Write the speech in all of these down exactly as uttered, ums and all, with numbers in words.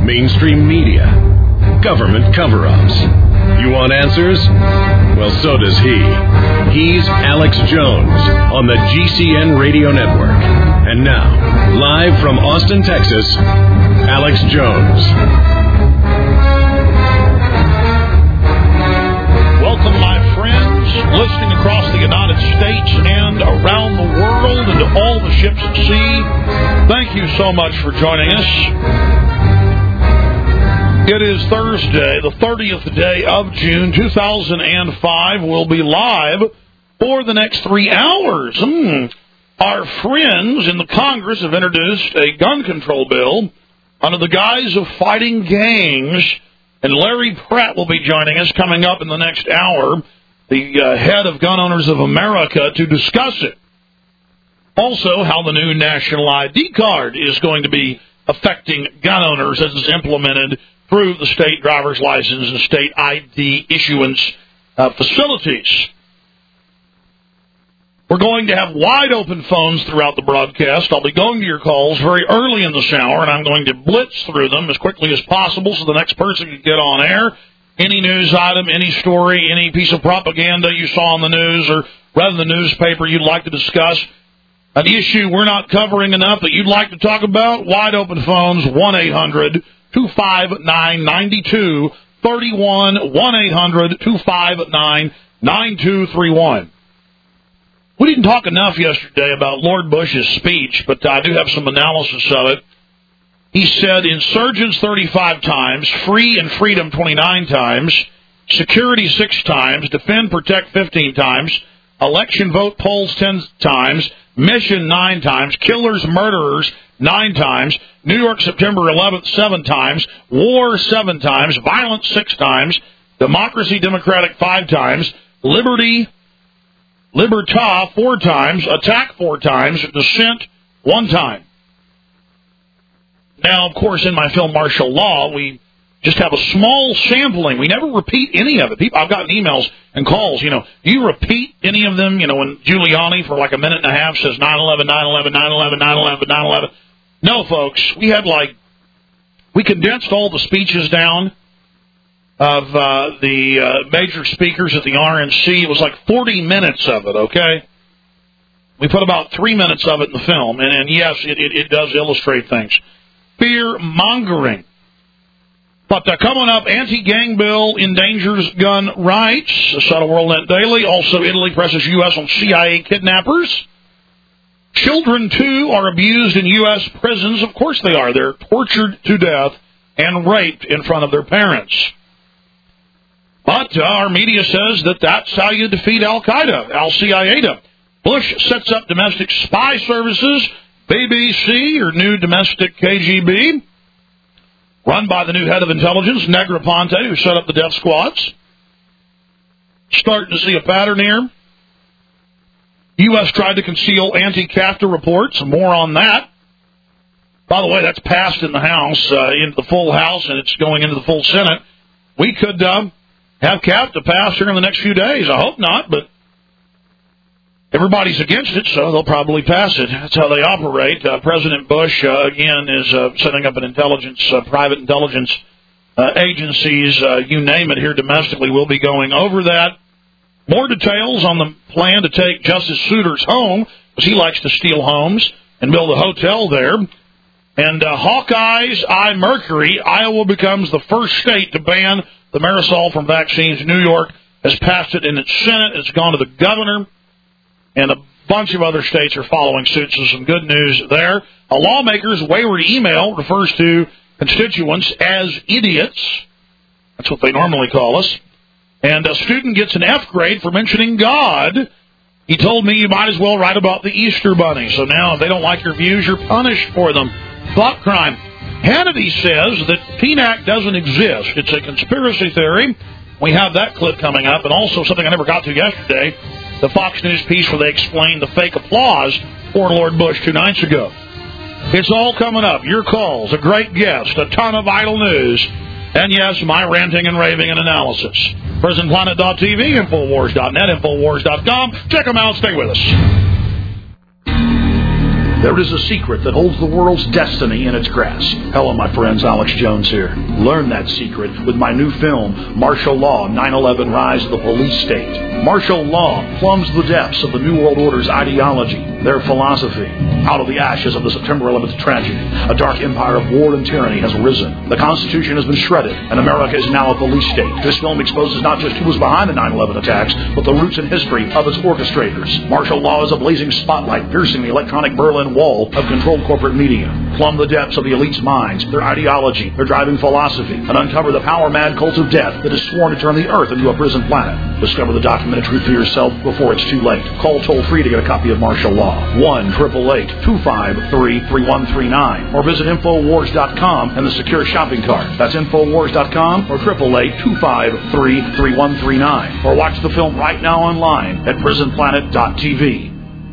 mainstream media, government cover-ups. You want answers? Well, so does he. He's Alex Jones on the G C N Radio Network. And now, live from Austin, Texas, Alex Jones. Welcome, my friends, listening across the United States and around the world and to all the ships at sea. Thank you so much for joining us. It is Thursday, the thirtieth day of June, two thousand five. We'll be live for the next three hours. Hmm. Our friends in the Congress have introduced a gun control bill under the guise of fighting gangs. And Larry Pratt will be joining us coming up in the next hour, the uh, head of Gun Owners of America, to discuss it. Also, how the new National I D card is going to be affecting gun owners as it's implemented through the state driver's license and state I D issuance uh, facilities. We're going to have wide-open phones throughout the broadcast. I'll be going to your calls very early in this hour, and I'm going to blitz through them as quickly as possible so the next person can get on air. Any news item, any story, any piece of propaganda you saw on the news or read in the newspaper you'd like to discuss, an issue we're not covering enough that you'd like to talk about, wide-open phones, one eight hundred two five nine nine two three one, one eight hundred two five nine nine two three one. We didn't talk enough yesterday about Lord Bush's speech, but I do have some analysis of it. He said insurgents thirty-five times, free and freedom twenty-nine times, security six times, defend, protect fifteen times, election vote polls ten times, mission nine times, killers, murderers nine times, New York September eleventh seven times, war seven times, violence six times, democracy democratic five times, liberty Libertà four times, attack four times, dissent one time. Now, of course, in my film Martial Law, we just have a small sampling. We never repeat any of it. People, I've gotten emails and calls, you know, do you repeat any of them? You know, when Giuliani for like a minute and a half says nine eleven, nine eleven, nine eleven, nine eleven, nine eleven. No, folks, we had like, we condensed all the speeches down of uh, the uh, major speakers at the R N C. It was like forty minutes of it, okay? We put about three minutes of it in the film, and, and yes, it, it, it does illustrate things. Fear-mongering. But uh, coming up, anti-gang bill endangers gun rights. Subtle World Net Daily. Also, Italy presses U S on C I A kidnappers. Children, too, are abused in U S prisons. Of course they are. They're tortured to death and raped in front of their parents. But uh, our media says that that's how you defeat Al-Qaeda, Al-C I A D. Bush sets up domestic spy services, B B C, or new domestic K G B, run by the new head of intelligence, Negroponte, who set up the death squads. Starting to see a pattern here. U S tried to conceal anti-CAFTA reports. More on that. By the way, that's passed in the House, uh, into the full House, and it's going into the full Senate. We could uh, have CAFTA pass here in the next few days. I hope not, but everybody's against it, so they'll probably pass it. That's how they operate. Uh, President Bush, uh, again, is uh, setting up an intelligence, uh, private intelligence uh, agencies, uh, you name it, here domestically. We'll be going over that. More details on the plan to take Justice Souter's home, because he likes to steal homes and build a hotel there. And uh, Hawkeye's Eye Mercury, Iowa becomes the first state to ban the Marisol from vaccines. New York has passed it in its Senate. It's gone to the governor. And a bunch of other states are following suit, so some good news there. A lawmaker's wayward email refers to constituents as idiots. That's what they normally call us. And a student gets an F grade for mentioning God. He told me you might as well write about the Easter Bunny. So now if they don't like your views, you're punished for them. Thought crime. Hannity says that P N A C doesn't exist. It's a conspiracy theory. We have that clip coming up. And also something I never got to yesterday, the Fox News piece where they explained the fake applause for Lord Bush two nights ago. It's all coming up. Your calls, a great guest, a ton of vital news, and yes, my ranting and raving and analysis. Prison Planet dot T V, Infowars dot net, Infowars dot com. Check them out. Stay with us. There is a secret that holds the world's destiny in its grasp. Hello, my friends. Alex Jones here. Learn that secret with my new film, Martial Law, nine eleven Rise of the Police State. Martial law plumbs the depths of the New World Order's ideology, their philosophy. Out of the ashes of the September eleventh tragedy, a dark empire of war and tyranny has risen. The Constitution has been shredded, and America is now a police state. This film exposes not just who was behind the nine eleven attacks, but the roots and history of its orchestrators. Martial law is a blazing spotlight piercing the electronic Berlin Wall of controlled corporate media. Plumb the depths of the elite's minds, their ideology, their driving philosophy, and uncover the power-mad cult of death that is sworn to turn the earth into a prison planet. Discover the documented truth for yourself before it's too late. Call toll-free to get a copy of Martial Law. one eight eight eight, two five three, three one three nine. Or visit Infowars dot com and the secure shopping cart. That's Infowars dot com or eight eight eight, two five three, three one three nine. Or watch the film right now online at prison planet dot t v.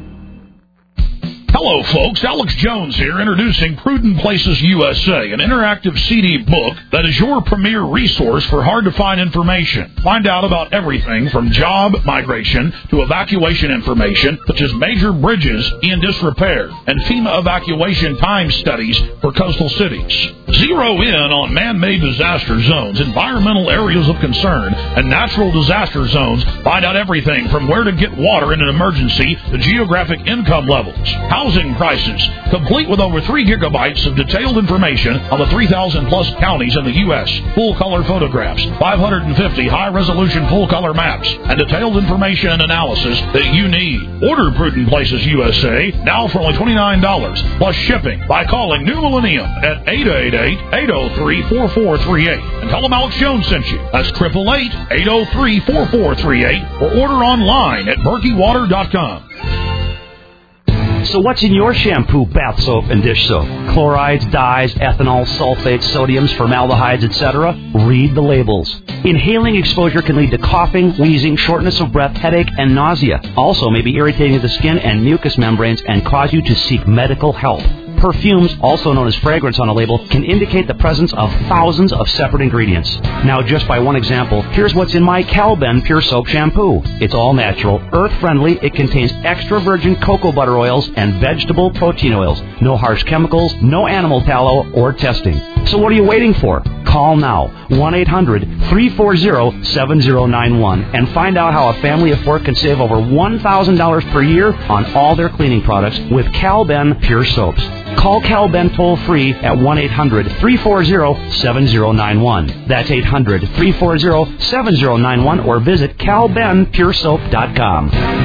Hello, folks. Alex Jones here, introducing Prudent Places U S A, an interactive C D book that is your premier resource for hard-to-find information. Find out about everything from job migration to evacuation information, such as major bridges in disrepair and FEMA evacuation time studies for coastal cities. Zero in on man-made disaster zones, environmental areas of concern, and natural disaster zones. Find out everything from where to get water in an emergency to geographic income levels, housing prices, complete with over three gigabytes of detailed information on the three thousand plus counties in the U S, full-color photographs, five hundred fifty high-resolution full-color maps, and detailed information and analysis that you need. Order Prudent Places U S A now for only twenty-nine dollars plus shipping by calling New Millennium at eight eight eight, eight oh three, four four three eight and tell them Alex Jones sent you. That's eight eight eight, eight oh three, four four three eight or order online at berkey water dot com. So what's in your shampoo, bath soap, and dish soap? Chlorides, dyes, ethanol, sulfates, sodiums, formaldehydes, et cetera? Read the labels. Inhaling exposure can lead to coughing, wheezing, shortness of breath, headache, and nausea. Also may be irritating to the skin and mucous membranes and cause you to seek medical help. Perfumes, also known as fragrance on a label, can indicate the presence of thousands of separate ingredients. Now, just by one example, here's what's in my Calben Pure Soap Shampoo. It's all natural, earth-friendly. It contains extra virgin cocoa butter oils and vegetable protein oils. No harsh chemicals, no animal tallow or testing. So what are you waiting for? Call now, one eight hundred, three four zero, seven zero nine one, and find out how a family of four can save over one thousand dollars per year on all their cleaning products with Calben Pure Soaps. Call Calben toll-free at one eight hundred, three four zero, seven zero nine one. That's eight hundred, three four zero, seven zero nine one or visit cal ben pure soap dot com.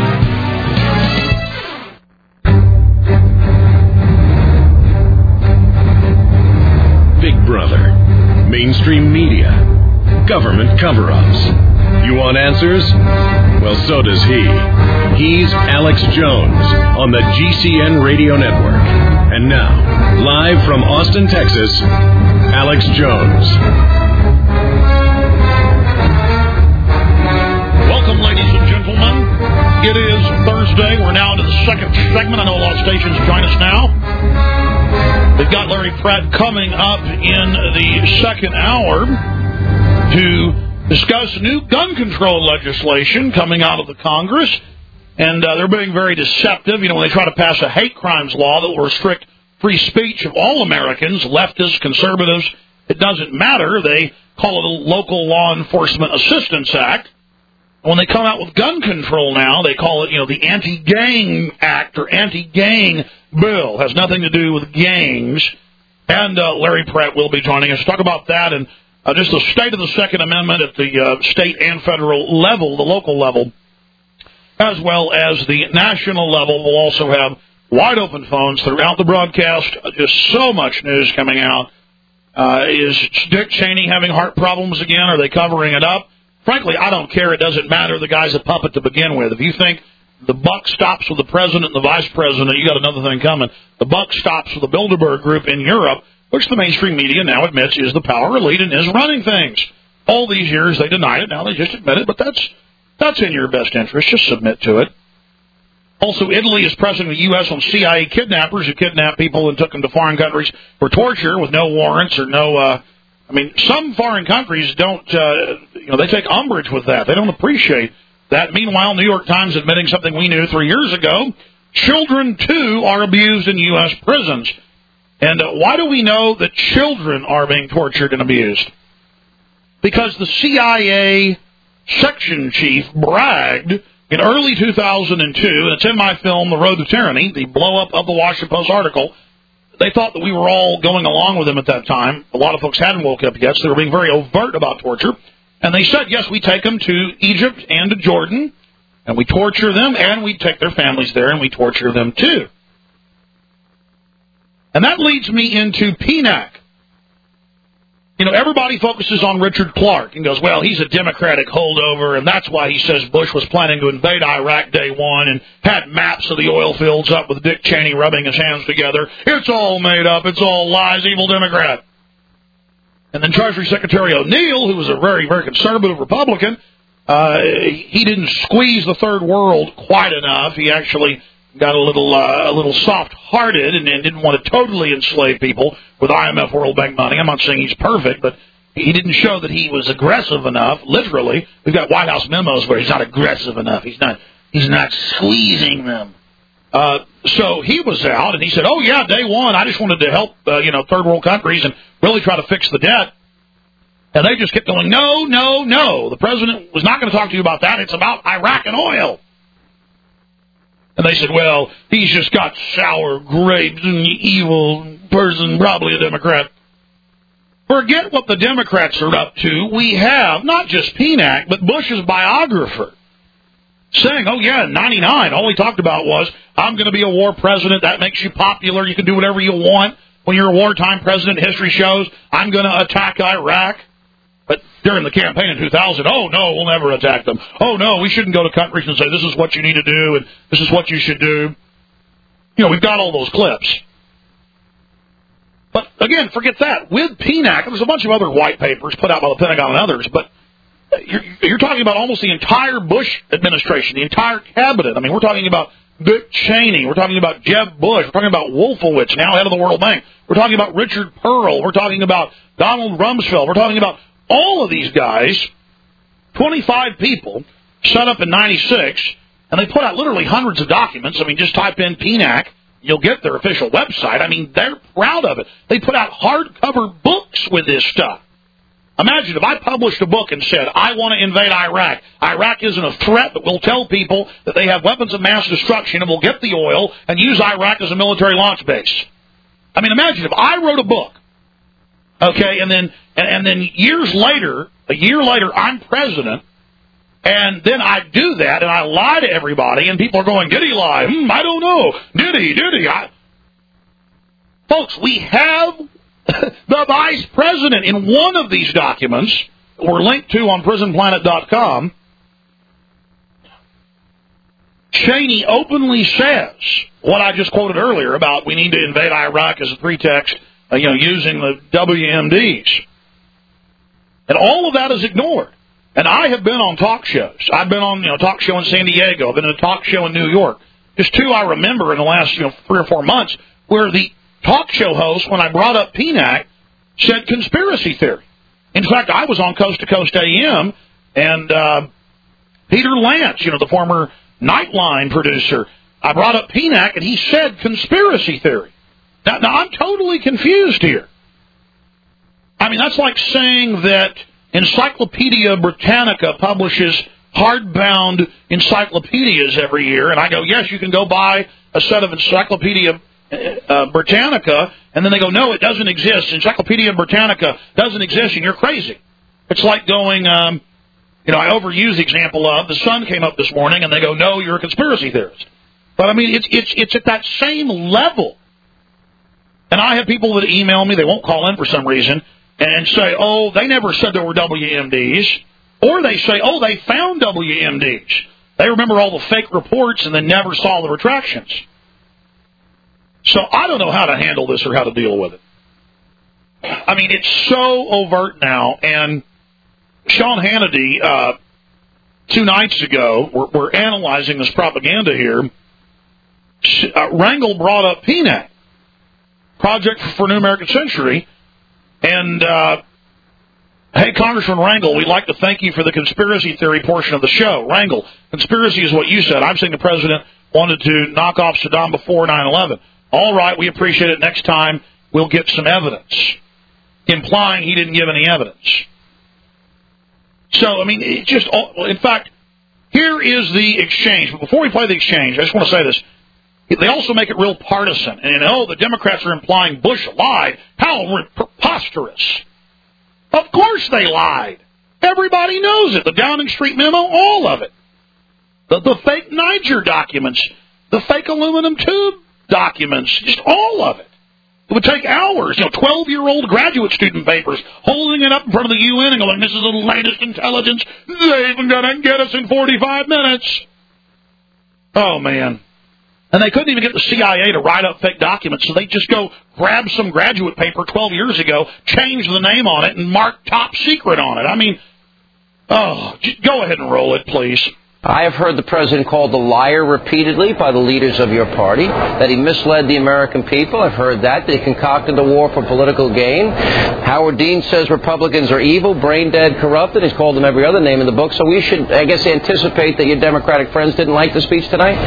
Big Brother, mainstream media, government cover-ups. You want answers? Well, so does he. He's Alex Jones on the G C N Radio Network. And now, live from Austin, Texas, Alex Jones. Welcome, ladies and gentlemen. It is Thursday. We're now into the second segment. I know a lot of stations join us now. We've got Larry Pratt coming up in the second hour to discuss new gun control legislation coming out of the Congress. And uh, they're being very deceptive. You know, when they try to pass a hate crimes law that will restrict free speech of all Americans, leftists, conservatives, it doesn't matter. They call it a Local Law Enforcement Assistance Act. When they come out with gun control now, they call it, you know, the Anti-Gang Act or Anti-Gang Bill. It has nothing to do with gangs. And uh, Larry Pratt will be joining us to talk about that and uh, just the state of the Second Amendment at the uh, state and federal level, the local level, as well as the national level. We'll also have wide-open phones throughout the broadcast. Just so much news coming out. Uh, is Dick Cheney having heart problems again? Are they covering it up? Frankly, I don't care. It doesn't matter. The guy's a puppet to begin with. If you think the buck stops with the president and the vice president, you got another thing coming. The buck stops with the Bilderberg Group in Europe, which the mainstream media now admits is the power elite and is running things. All these years they denied it. Now they just admit it, but that's That's in your best interest. Just submit to it. Also, Italy is pressing the U S on C I A kidnappers who kidnapped people and took them to foreign countries for torture with no warrants or no, uh, I mean, some foreign countries don't, uh, you know, they take umbrage with that. They don't appreciate that. Meanwhile, New York Times admitting something we knew three years ago. children, too, are abused in U S prisons. And uh, why do we know that children are being tortured and abused? Because the C I A section chief bragged in early two thousand two, and it's in my film, The Road to Tyranny, the blow-up of the Washington Post article. They thought that we were all going along with them at that time. A lot of folks hadn't woke up yet, so they were being very overt about torture. And they said, yes, we take them to Egypt and to Jordan, and we torture them, and we take their families there, and we torture them too. And that leads me into P N A C. You know, everybody focuses on Richard Clark and goes, well, he's a Democratic holdover, and that's why he says Bush was planning to invade Iraq day one and had maps of the oil fields up with Dick Cheney rubbing his hands together. It's all made up. It's all lies, evil Democrat. And then Treasury Secretary O'Neill, who was a very, very conservative Republican, uh, he didn't squeeze the third world quite enough. He actually got a little uh, a little soft-hearted and, and didn't want to totally enslave people with I M F World Bank money. I'm not saying he's perfect, but he didn't show that he was aggressive enough, literally. We've got White House memos where he's not aggressive enough. He's not he's not squeezing them. Uh, so he was out, and he said, oh, yeah, day one, I just wanted to help, uh, you know, third world countries and really try to fix the debt. And they just kept going, no, no, no. The president was not going to talk to you about that. It's about Iraq and oil. And they said, well, he's just got sour grapes and evil person, probably a Democrat. Forget what the Democrats are up to. We have not just P N A C, but Bush's biographer saying, oh, yeah, in ninety-nine, all he talked about was, I'm going to be a war president. That makes you popular. You can do whatever you want. When you're a wartime president, history shows, I'm going to attack Iraq. But during the campaign in two thousand, oh, no, we'll never attack them. Oh, no, we shouldn't go to countries and say, this is what you need to do and this is what you should do. You know, we've got all those clips. But, again, forget that. With P N A C, there's a bunch of other white papers put out by the Pentagon and others, but you're, you're talking about almost the entire Bush administration, the entire cabinet. I mean, we're talking about Dick Cheney. We're talking about Jeb Bush. We're talking about Wolfowitz, now head of the World Bank. We're talking about Richard Pearl. We're talking about Donald Rumsfeld. We're talking about all of these guys, twenty-five people, set up in ninety-six, and they put out literally hundreds of documents. I mean, just type in P N A C, you'll get their official website. I mean, they're proud of it. They put out hardcover books with this stuff. Imagine if I published a book and said, I want to invade Iraq. Iraq isn't a threat, but we'll tell people that they have weapons of mass destruction and we'll get the oil and use Iraq as a military launch base. I mean, imagine if I wrote a book. Okay, and then and, and then years later, a year later, I'm president, and then I do that, and I lie to everybody, and people are going, did he lie? Hmm, I don't know. Did he? Did he? I... Folks, we have the vice president in one of these documents, we're linked to on prison planet dot com. Cheney openly says what I just quoted earlier about we need to invade Iraq as a pretext, uh, you know, using the W M Ds. And all of that is ignored. And I have been on talk shows. I've been on, you know, talk show in San Diego. I've been in a talk show in New York. Just two I remember in the last, you know, three or four months where the talk show host, when I brought up P N A C, said conspiracy theory. In fact, I was on Coast to Coast A M, and uh, Peter Lance, you know, the former Nightline producer, I brought up P N A C, and he said conspiracy theory. Now, now, I'm totally confused here. I mean, that's like saying that Encyclopedia Britannica publishes hardbound encyclopedias every year, and I go, yes, you can go buy a set of Encyclopedia uh, Britannica, and then they go, no, it doesn't exist. Encyclopedia Britannica doesn't exist, and you're crazy. It's like going, um, you know, I overuse the example of the sun came up this morning, and they go, no, you're a conspiracy theorist. But, I mean, it's it's it's at that same level. And I have people that email me, they won't call in for some reason, and say, oh, they never said there were W M Ds. Or they say, oh, they found W M Ds. They remember all the fake reports and then never saw the retractions. So I don't know how to handle this or how to deal with it. I mean, it's so overt now. And Sean Hannity, uh, two nights ago, we're, we're analyzing this propaganda here. Uh, Rangel brought up P N A C, Project for New American Century, and uh, hey, Congressman Rangel, we'd like to thank you for the conspiracy theory portion of the show. Rangel, conspiracy is what you said. I'm saying the president wanted to knock off Saddam before nine eleven. All right, we appreciate it. Next time, we'll get some evidence, implying he didn't give any evidence. So, I mean, it just, in fact, here is the exchange. But before we play the exchange, I just want to say this. They also make it real partisan. And, oh, the Democrats are implying Bush lied. How preposterous. Of course they lied. Everybody knows it. The Downing Street memo, all of it. The, the fake Niger documents, the fake aluminum tube documents, just all of it. It would take hours, you know, twelve-year-old graduate student papers, holding it up in front of the U N and going, this is the latest intelligence. They're even going to get us in forty-five minutes. Oh, man. And they couldn't even get the C I A to write up fake documents, so they just go grab some graduate paper twelve years ago, change the name on it, and mark top secret on it. I mean, oh, go ahead and roll it, please. I have heard the president called a liar repeatedly by the leaders of your party, that he misled the American people. I've heard that. They concocted the war for political gain. Howard Dean says Republicans are evil, brain-dead, corrupted. He's called them every other name in the book. So we should, I guess, anticipate that your Democratic friends didn't like the speech tonight?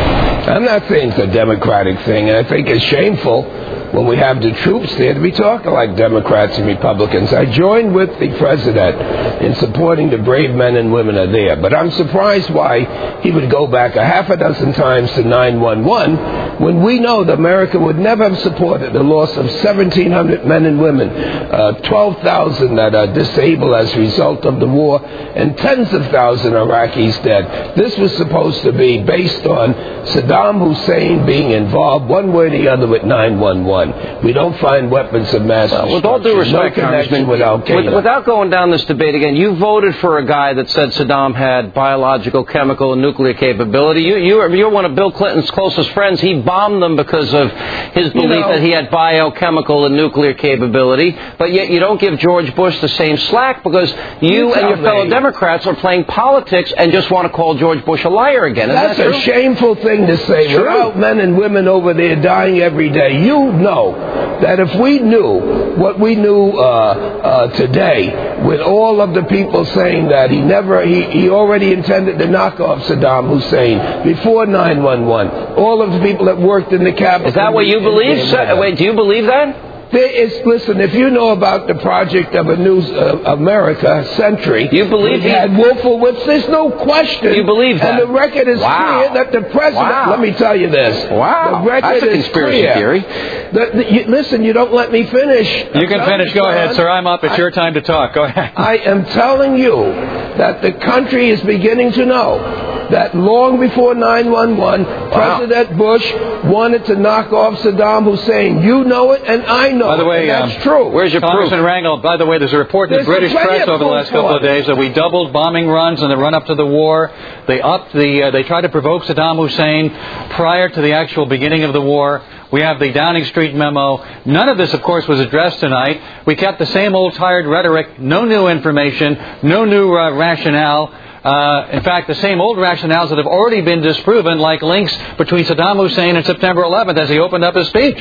I'm not saying it's a Democratic thing, and I think it's shameful when we have the troops there to be talking like Democrats and Republicans. I joined with the president in supporting the brave men and women are there, but I'm surprised why he would go back a half a dozen times to nine one one when we know that America would never have supported the loss of seventeen hundred men and women, uh, twelve thousand that are disabled as a result of the war, and tens of thousands of Iraqis dead. This was supposed to be based on Saddam Hussein being involved one way or the other with nine one one. We don't find weapons of mass destruction. Uh, with all due respect, no connection with Al-Qaeda. With, without going down this debate again, you voted for a guy that said Saddam had biological, chemical, and nuclear capability. You, you, you're one of Bill Clinton's closest friends. He bombed them because of his belief you know, that he had biochemical and nuclear capability. But yet you don't give George Bush the same slack because you, you and your me. fellow Democrats are playing politics and just want to call George Bush a liar again. Isn't That's that true? a shameful thing to say. True. Without men and women over there dying every day, you know that if we knew what we knew uh, uh, today, with all of the people saying that he never, he, he already intended to knock off Saddam Hussein before nine one one, all of the people that worked in the cabinet. Is that what you believe? So, wait, do you believe that? There is, listen, if you know about the project of a new uh, America century, you believe he had Wolfowitz, there's no question. You believe that? And the record is wow. clear that the president, wow. let me tell you this. Wow. The record That's a is conspiracy clear. theory. The, the, you, listen, you don't let me finish. You can finish. Go ahead, sir. I'm up. It's I, your time to talk. Go ahead. I am telling you that the country is beginning to know that long before nine one one, wow. President Bush wanted to knock off Saddam Hussein. You know it, and I know by the way, it. That's um, true. Where's your Congressman proof? Rangel, by the way, there's a report in the British press over the last couple of days that we doubled bombing runs in the run-up to the war. They upped the. Uh, they tried to provoke Saddam Hussein prior to the actual beginning of the war. We have the Downing Street memo. None of this, of course, was addressed tonight. We kept the same old tired rhetoric, no new information, no new uh, rationale. Uh, in fact, the same old rationales that have already been disproven, like links between Saddam Hussein and September eleventh as he opened up his speech.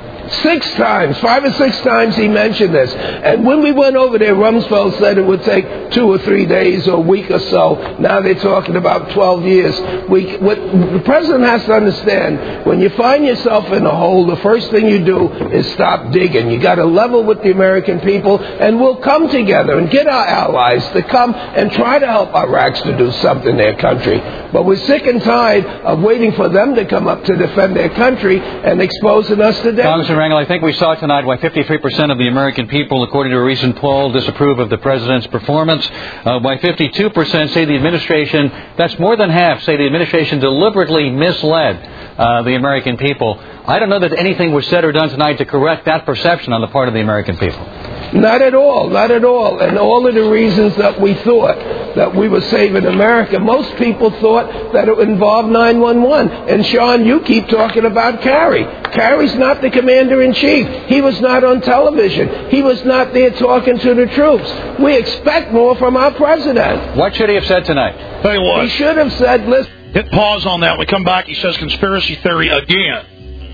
Six times, five or six times he mentioned this. And when we went over there, Rumsfeld said it would take two or three days or a week or so. Now they're talking about twelve years. We, what the president has to understand, when you find yourself in a hole, the first thing you do is stop digging. You got to level with the American people, and we'll come together and get our allies to come and try to help Iraqs to do something in their country. But we're sick and tired of waiting for them to come up to defend their country and exposing us to death. Congressman Rangel, I think we saw tonight why fifty-three percent of the American people, according to a recent poll, disapprove of the president's performance. Uh, why fifty-two percent say the administration, that's more than half, say the administration deliberately misled uh, the American people. I don't know that anything was said or done tonight to correct that perception on the part of the American people. Not at all, not at all. And all of the reasons that we thought that we were saving America, most people thought that it would involve nine one one. And Sean, you keep talking about Kerry. Kerry's not the commander-in-chief. He was not on television. He was not there talking to the troops. We expect more from our president. What should he have said tonight? Tell you what. He should have said, listen. Hit pause on that. We come back, he says conspiracy theory again.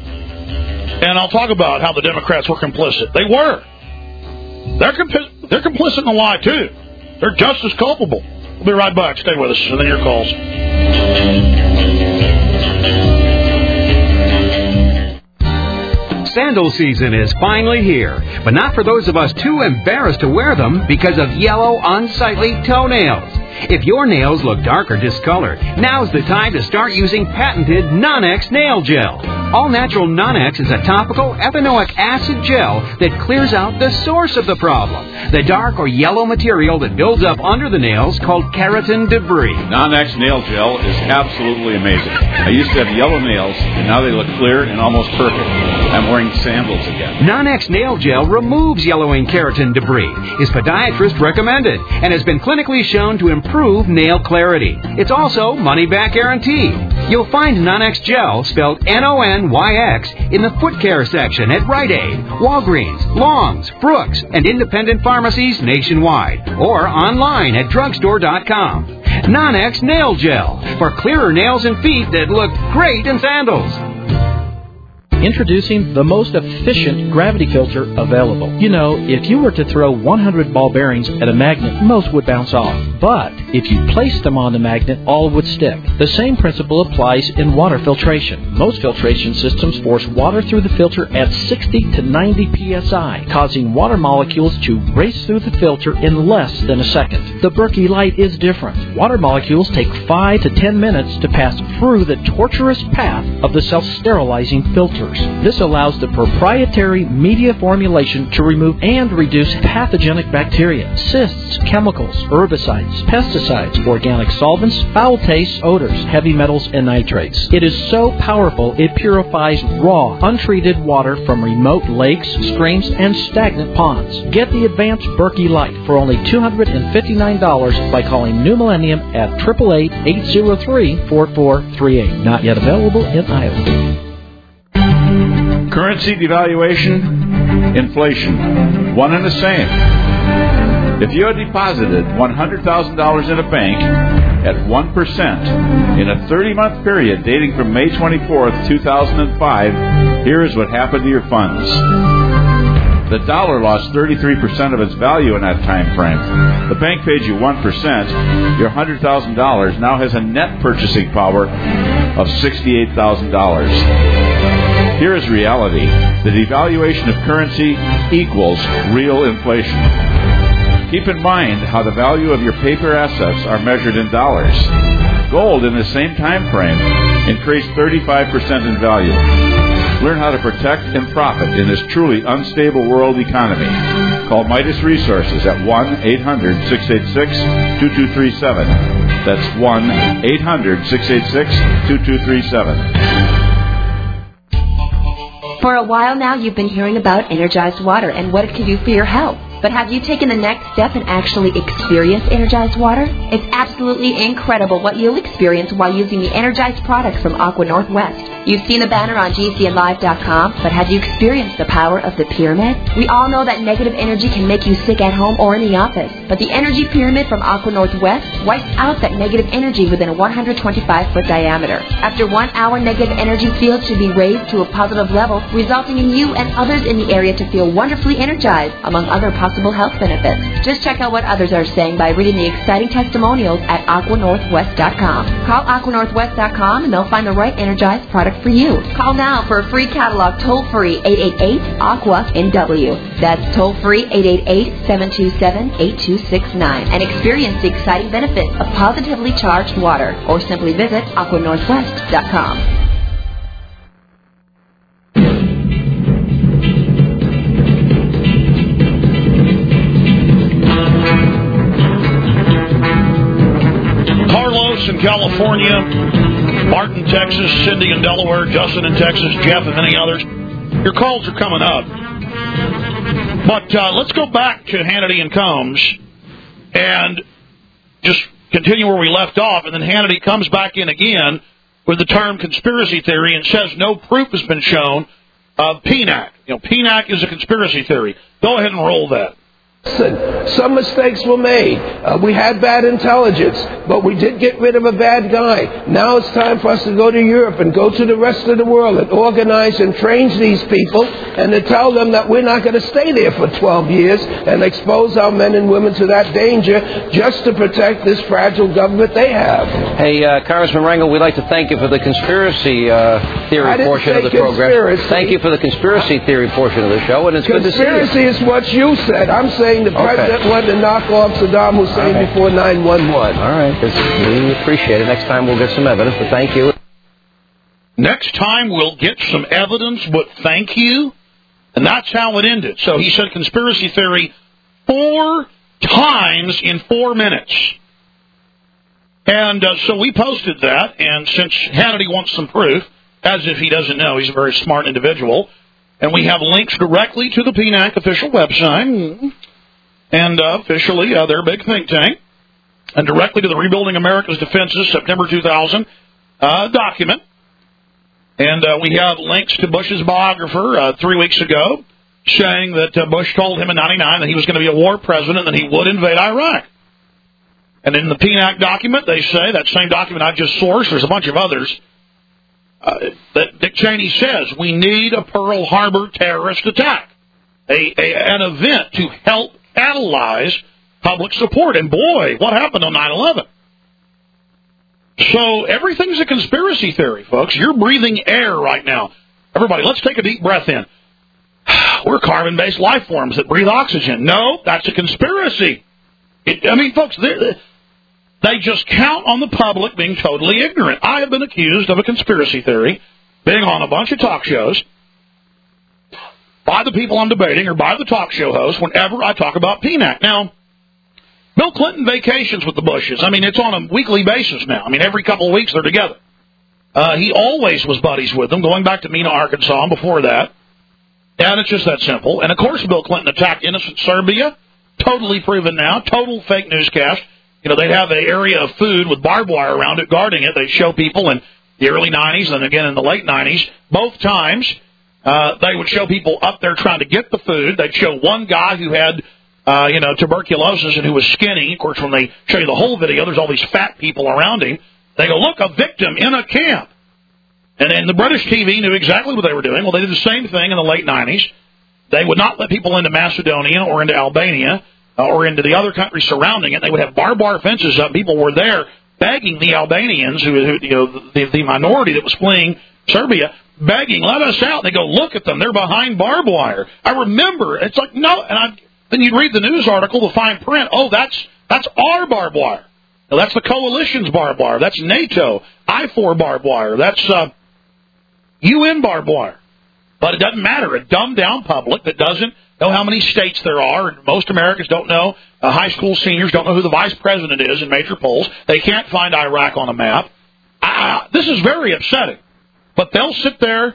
And I'll talk about how the Democrats were complicit. They were. They're, comp- they're complicit in the lie, too. They're just as culpable. We'll be right back. Stay with us, and then your calls. Sandal season is finally here, but not for those of us too embarrassed to wear them because of yellow, unsightly toenails. If your nails look dark or discolored, now's the time to start using patented Non-X Nail Gel. All-Natural Non-X is a topical ethanoic acid gel that clears out the source of the problem, the dark or yellow material that builds up under the nails called keratin debris. Non-X Nail Gel is absolutely amazing. I used to have yellow nails, and now they look clear and almost perfect. I'm wearing sandals again. Non-X Nail Gel removes yellowing keratin debris, is podiatrist recommended, and has been clinically shown to improve nail clarity. It's also money-back guarantee. You'll find Non-X Gel, spelled N O N Y X, in the foot care section at Rite Aid, Walgreens, Long's, Brooks, and independent pharmacies nationwide, or online at drugstore dot com. Non-X Nail Gel, for clearer nails and feet that look great in sandals. Introducing the most efficient gravity filter available. You know, if you were to throw one hundred ball bearings at a magnet, most would bounce off. But if you placed them on the magnet, all would stick. The same principle applies in water filtration. Most filtration systems force water through the filter at sixty to ninety P S I, causing water molecules to race through the filter in less than a second. The Berkey Light is different. Water molecules take five to ten minutes to pass through the tortuous path of the self-sterilizing filter. This allows the proprietary media formulation to remove and reduce pathogenic bacteria, cysts, chemicals, herbicides, pesticides, organic solvents, foul tastes, odors, heavy metals, and nitrates. It is so powerful it purifies raw, untreated water from remote lakes, streams, and stagnant ponds. Get the advanced Berkey Light for only two hundred fifty-nine dollars by calling New Millennium at eight eight eight, eight zero three, four four three eight. Not yet available in Iowa. Currency devaluation, inflation, one and the same. If you had deposited one hundred thousand dollars in a bank at one percent in a thirty-month period dating from May twenty-fourth, two thousand five, here is what happened to your funds. The dollar lost thirty-three percent of its value in that time frame. The bank paid you one percent. Your one hundred thousand dollars now has a net purchasing power of sixty-eight thousand dollars. Here is reality. The devaluation of currency equals real inflation. Keep in mind how the value of your paper assets are measured in dollars. Gold in the same time frame increased thirty-five percent in value. Learn how to protect and profit in this truly unstable world economy. Call Midas Resources at one eight hundred, six eight six, two two three seven. That's one eight hundred, six eight six, two two three seven. For a while now, you've been hearing about Energized Water and what it can do for your health. But have you taken the next step and actually experienced Energized Water? It's absolutely incredible what you'll experience while using the Energized products from Aqua Northwest. You've seen the banner on G C N live dot com, but have you experienced the power of the pyramid? We all know that negative energy can make you sick at home or in the office, but the Energy Pyramid from Aqua Northwest wipes out that negative energy within a one hundred twenty-five foot diameter. After one hour, negative energy field should be raised to a positive level, resulting in you and others in the area to feel wonderfully energized, among other possible health benefits. Just check out what others are saying by reading the exciting testimonials at aqua northwest dot com. Call aqua northwest dot com and they'll find the right Energized product for you. Call now for a free catalog toll-free eight eight eight, aqua N W. That's toll-free eight eight eight, seven two seven, eight two six nine and experience the exciting benefits of positively charged water, or simply visit aqua northwest dot com. Carlos in California, Martin, Texas, Cindy in Delaware, Justin in Texas, Jeff and many others. Your calls are coming up. But uh, let's go back to Hannity and Combs and just continue where we left off. And then Hannity comes back in again with the term conspiracy theory and says no proof has been shown of P NAC. You know, P NAC is a conspiracy theory. Go ahead and roll that. Listen, some mistakes were made. Uh, we had bad intelligence, but we did get rid of a bad guy. Now it's time for us to go to Europe and go to the rest of the world and organize and train these people and to tell them that we're not going to stay there for twelve years and expose our men and women to that danger just to protect this fragile government they have. Hey, uh, Congressman Rangel, we'd like to thank you for the conspiracy uh, theory portion of the program. Thank you for the conspiracy theory portion of the show, and it's good to see you. Conspiracy is what you said. I'm saying the president okay. wanted to knock off Saddam Hussein right. before nine one one. All right. We appreciate it. Next time we'll get some evidence, but thank you. Next time we'll get some evidence, but thank you. And that's how it ended. So he said conspiracy theory four times in four minutes. And uh, so we posted that, and since Hannity wants some proof, as if he doesn't know, he's a very smart individual, and we have links directly to the P N A C official website, and uh, officially uh, their big think tank, and directly to the Rebuilding America's Defenses September two thousand uh, document. And uh, we have links to Bush's biographer uh, three weeks ago saying that uh, Bush told him in ninety-nine that he was going to be a war president and he would invade Iraq. And in the P N A C document, they say, that same document I just sourced, there's a bunch of others, uh, that Dick Cheney says we need a Pearl Harbor terrorist attack, a, a an event to help catalyze public support. And boy, what happened on nine eleven? So everything's a conspiracy theory, folks. You're breathing air right now. Everybody, let's take a deep breath in. We're carbon-based life forms that breathe oxygen. No, that's a conspiracy. It, I mean, folks, they just count on the public being totally ignorant. I have been accused of a conspiracy theory, being on a bunch of talk shows, by the people I'm debating or by the talk show host whenever I talk about P N A C. Now, Bill Clinton vacations with the Bushes. I mean, it's on a weekly basis now. I mean, every couple of weeks they're together. Uh, he always was buddies with them, going back to Mena, Arkansas, and before that. And it's just that simple. And, of course, Bill Clinton attacked innocent Serbia. Totally proven now. Total fake newscast. You know, they'd have an area of food with barbed wire around it, guarding it. They'd show people in the early nineties and again in the late nineties. Both times, uh, they would show people up there trying to get the food. They'd show one guy who had, uh, you know, tuberculosis and who was skinny. Of course, when they show you the whole video, there's all these fat people around him. They go, look, a victim in a camp. And then the British T V knew exactly what they were doing. Well, they did the same thing in the late nineties. They would not let people into Macedonia or into Albania uh, or into the other countries surrounding it. They would have barbed wire fences up. People were there begging the Albanians, who, who you know, the, the minority that was fleeing Serbia, begging, let us out. They go, look at them. They're behind barbed wire. I remember. It's like, no. And I, then you'd read the news article, the fine print. Oh, that's that's our barbed wire. Now, that's the coalition's barbed wire. That's NATO, I four barbed wire. That's uh, U N barbed wire. But it doesn't matter. A dumbed-down public that doesn't know how many states there are, and most Americans don't know, uh, high school seniors don't know who the vice president is in major polls. They can't find Iraq on a map. Uh, this is very upsetting. But they'll sit there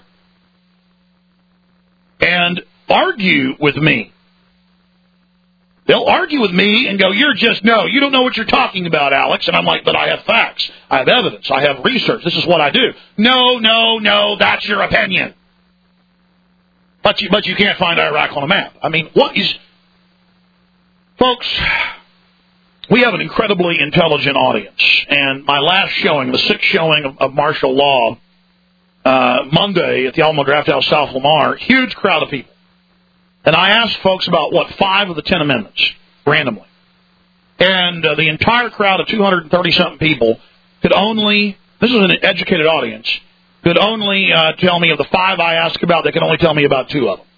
and argue with me. They'll argue with me and go, you're just, no, you don't know what you're talking about, Alex. And I'm like, but I have facts. I have evidence. I have research. This is what I do. No, no, no, that's your opinion. But you, but you can't find Iraq on a map. I mean, what is... Folks, we have an incredibly intelligent audience. And my last showing, the sixth showing of, of martial law, uh, Monday at the Alamo Drafthouse, South Lamar, huge crowd of people. And I asked folks about, what, five of the ten amendments, randomly. And uh, the entire crowd of two hundred thirty-something people could only, this is an educated audience, could only uh, tell me of the five I asked about, they could only tell me about two of them.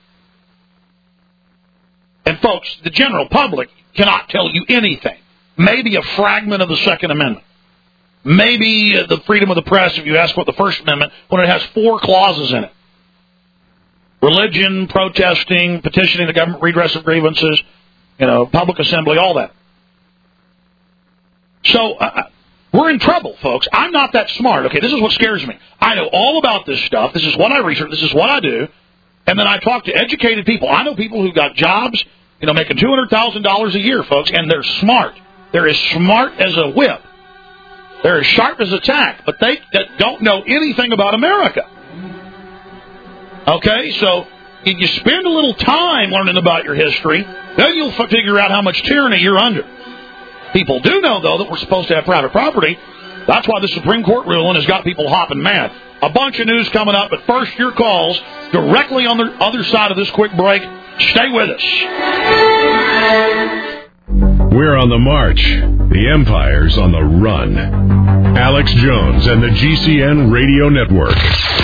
And folks, the general public cannot tell you anything. Maybe a fragment of the Second Amendment. Maybe the freedom of the press, if you ask what the First Amendment, when it has four clauses in it. Religion, protesting, petitioning the government, redress of grievances, you know, public assembly, all that. So, uh, we're in trouble, folks. I'm not that smart. Okay, this is what scares me. I know all about this stuff. This is what I research. This is what I do. And then I talk to educated people. I know people who got jobs, you know, making two hundred thousand dollars a year, folks, and they're smart. They're as smart as a whip. They're as sharp as a tack, but they don't know anything about America. Okay, so if you spend a little time learning about your history, then you'll f- figure out how much tyranny you're under. People do know, though, that we're supposed to have private property. That's why the Supreme Court ruling has got people hopping mad. A bunch of news coming up, but first, your calls directly on the other side of this quick break. Stay with us. We're on the march. The Empire's on the run. Alex Jones and the G C N Radio Network.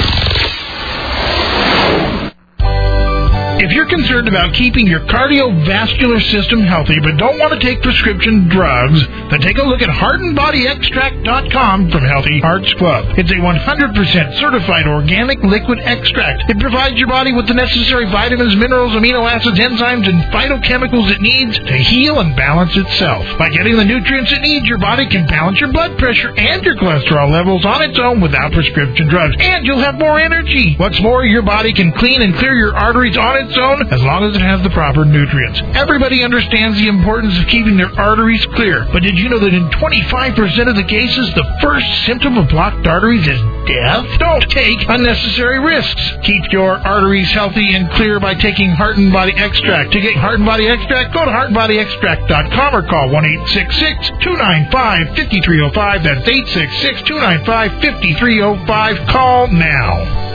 If you're concerned about keeping your cardiovascular system healthy but don't want to take prescription drugs, then take a look at heart and body extract dot com from Healthy Hearts Club. It's a one hundred percent certified organic liquid extract. It provides your body with the necessary vitamins, minerals, amino acids, enzymes, and phytochemicals it needs to heal and balance itself. By getting the nutrients it needs, your body can balance your blood pressure and your cholesterol levels on its own without prescription drugs. And you'll have more energy. What's more, your body can clean and clear your arteries on its own as long as it has the proper nutrients. Everybody understands the importance of keeping their arteries clear, but did you know that in twenty-five percent of the cases, the first symptom of blocked arteries is death? Don't take unnecessary risks. Keep your arteries healthy and clear by taking Heart and Body Extract. To get Heart and Body Extract, go to heart and body extract dot com or call one eight six six, two nine five, five three zero five. That's eight six six, two nine five, five three zero five. Call now.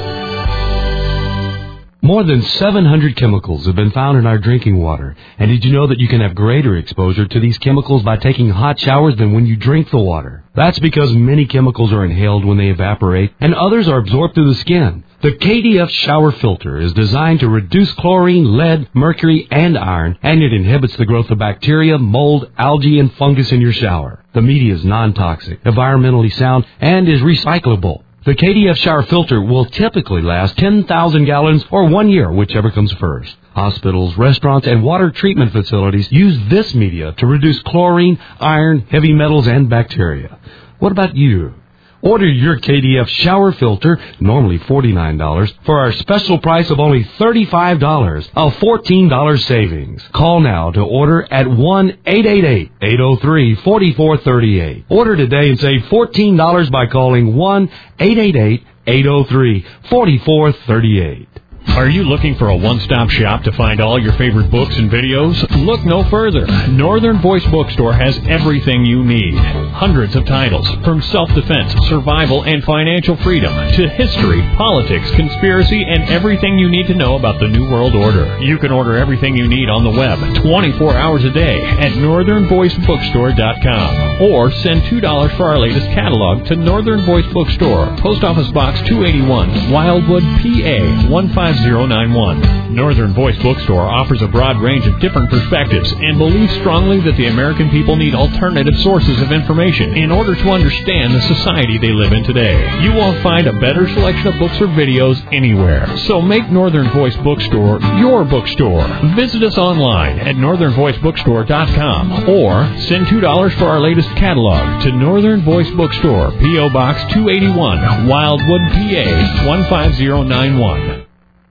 More than seven hundred chemicals have been found in our drinking water. And did you know that you can have greater exposure to these chemicals by taking hot showers than when you drink the water? That's because many chemicals are inhaled when they evaporate, and others are absorbed through the skin. The K D F shower filter is designed to reduce chlorine, lead, mercury, and iron, and it inhibits the growth of bacteria, mold, algae, and fungus in your shower. The media is non-toxic, environmentally sound, and is recyclable. The K D F shower filter will typically last ten thousand gallons or one year, whichever comes first. Hospitals, restaurants, and water treatment facilities use this media to reduce chlorine, iron, heavy metals, and bacteria. What about you? Order your K D F shower filter, normally forty-nine dollars, for our special price of only thirty-five dollars, a fourteen dollars savings. Call now to order at one eight eight eight, eight oh three, four four three eight. Order today and save fourteen dollars by calling one eight eight eight, eight oh three, four four three eight. Are you looking for a one-stop shop to find all your favorite books and videos? Look no further. Northern Voice Bookstore has everything you need. Hundreds of titles, from self-defense, survival, and financial freedom, to history, politics, conspiracy, and everything you need to know about the New World Order. You can order everything you need on the web, twenty-four hours a day, at northern voice bookstore dot com. Or send two dollars for our latest catalog to Northern Voice Bookstore, Post Office Box two eighty-one, Wildwood, P A one five zero nine one. Northern Voice Bookstore offers a broad range of different perspectives and believes strongly that the American people need alternative sources of information in order to understand the society they live in today. You won't find a better selection of books or videos anywhere. So make Northern Voice Bookstore your bookstore. Visit us online at northern voice bookstore dot com or send two dollars for our latest catalog to Northern Voice Bookstore, P O Box two eighty-one, Wildwood, P A one five zero nine one.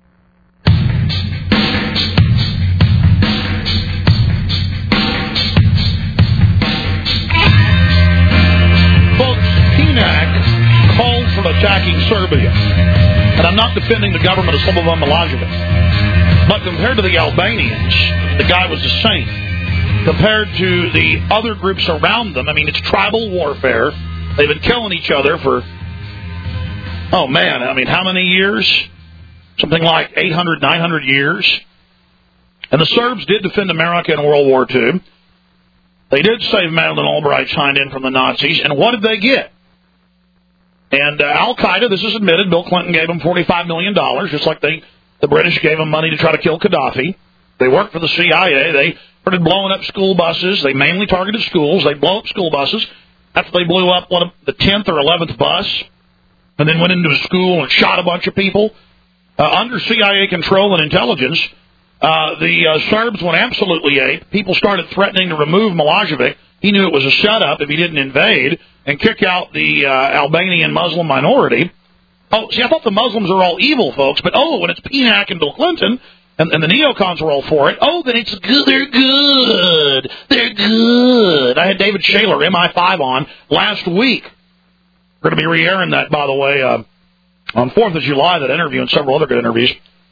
Attacking Serbia. And I'm not defending the government of Slobodan Milosevic. But compared to the Albanians, the guy was a saint. Compared to the other groups around them, I mean, it's tribal warfare. They've been killing each other for, oh man, I mean, how many years? Something like eight hundred, nine hundred years. And the Serbs did defend America in World War Two. They did save Madeleine Albright's hind end from the Nazis. And what did they get? And uh, Al-Qaeda, this is admitted, Bill Clinton gave them forty-five million dollars, just like they, the British gave them money to try to kill Gaddafi. They worked for the C I A. They started blowing up school buses. They mainly targeted schools. They blow up school buses. After they blew up one of the tenth or eleventh bus, and then went into a school and shot a bunch of people. Uh, under C I A control and intelligence, uh, the uh, Serbs went absolutely ape. People started threatening to remove Milosevic. He knew it was a setup if he didn't invade and kick out the uh, Albanian Muslim minority. Oh, see, I thought the Muslims are all evil, folks, but oh, when it's P N A C and Bill Clinton, and, and the neocons are all for it, oh, then it's good, they're good, they're good. I had David Shaler, M I five, on last week. We're going to be re-airing that, by the way, uh, on fourth of July, that interview and several other good interviews.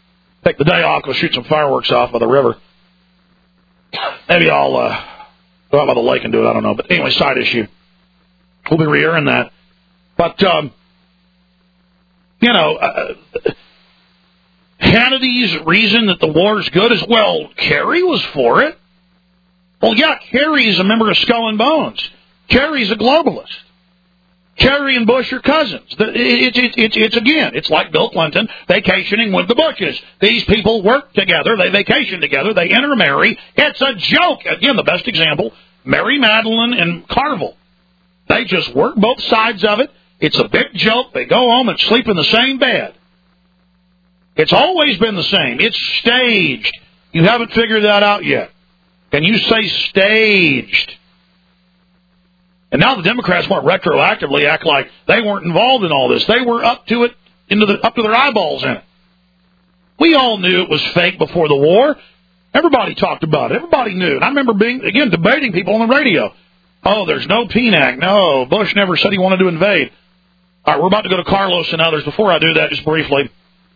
take the day off, go shoot some fireworks off by the river. Maybe I'll uh, go out by the lake and do it. I don't know. But anyway, side issue. We'll be re-airing that. But, um, you know, uh, Hannity's reason that the war is good is, well, Kerry was for it. Well, yeah, Kerry's a member of Skull and Bones. Kerry's a globalist. Kerry and Bush are cousins. It's, it's, it's, it's, again, it's like Bill Clinton vacationing with the Bushes. These people work together. They vacation together. They intermarry. It's a joke. Again, the best example, Mary Madeline and Carville. They just work both sides of it. It's a big joke. They go home and sleep in the same bed. It's always been the same. It's staged. You haven't figured that out yet. Can you say staged? And now the Democrats want to retroactively act like they weren't involved in all this. They were up to it, into the, up to their eyeballs in it. We all knew it was fake before the war. Everybody talked about it. Everybody knew. And I remember being, again, debating people on the radio. Oh, there's no P N A C. No, Bush never said he wanted to invade. All right, we're about to go to Carlos and others. Before I do that, just briefly,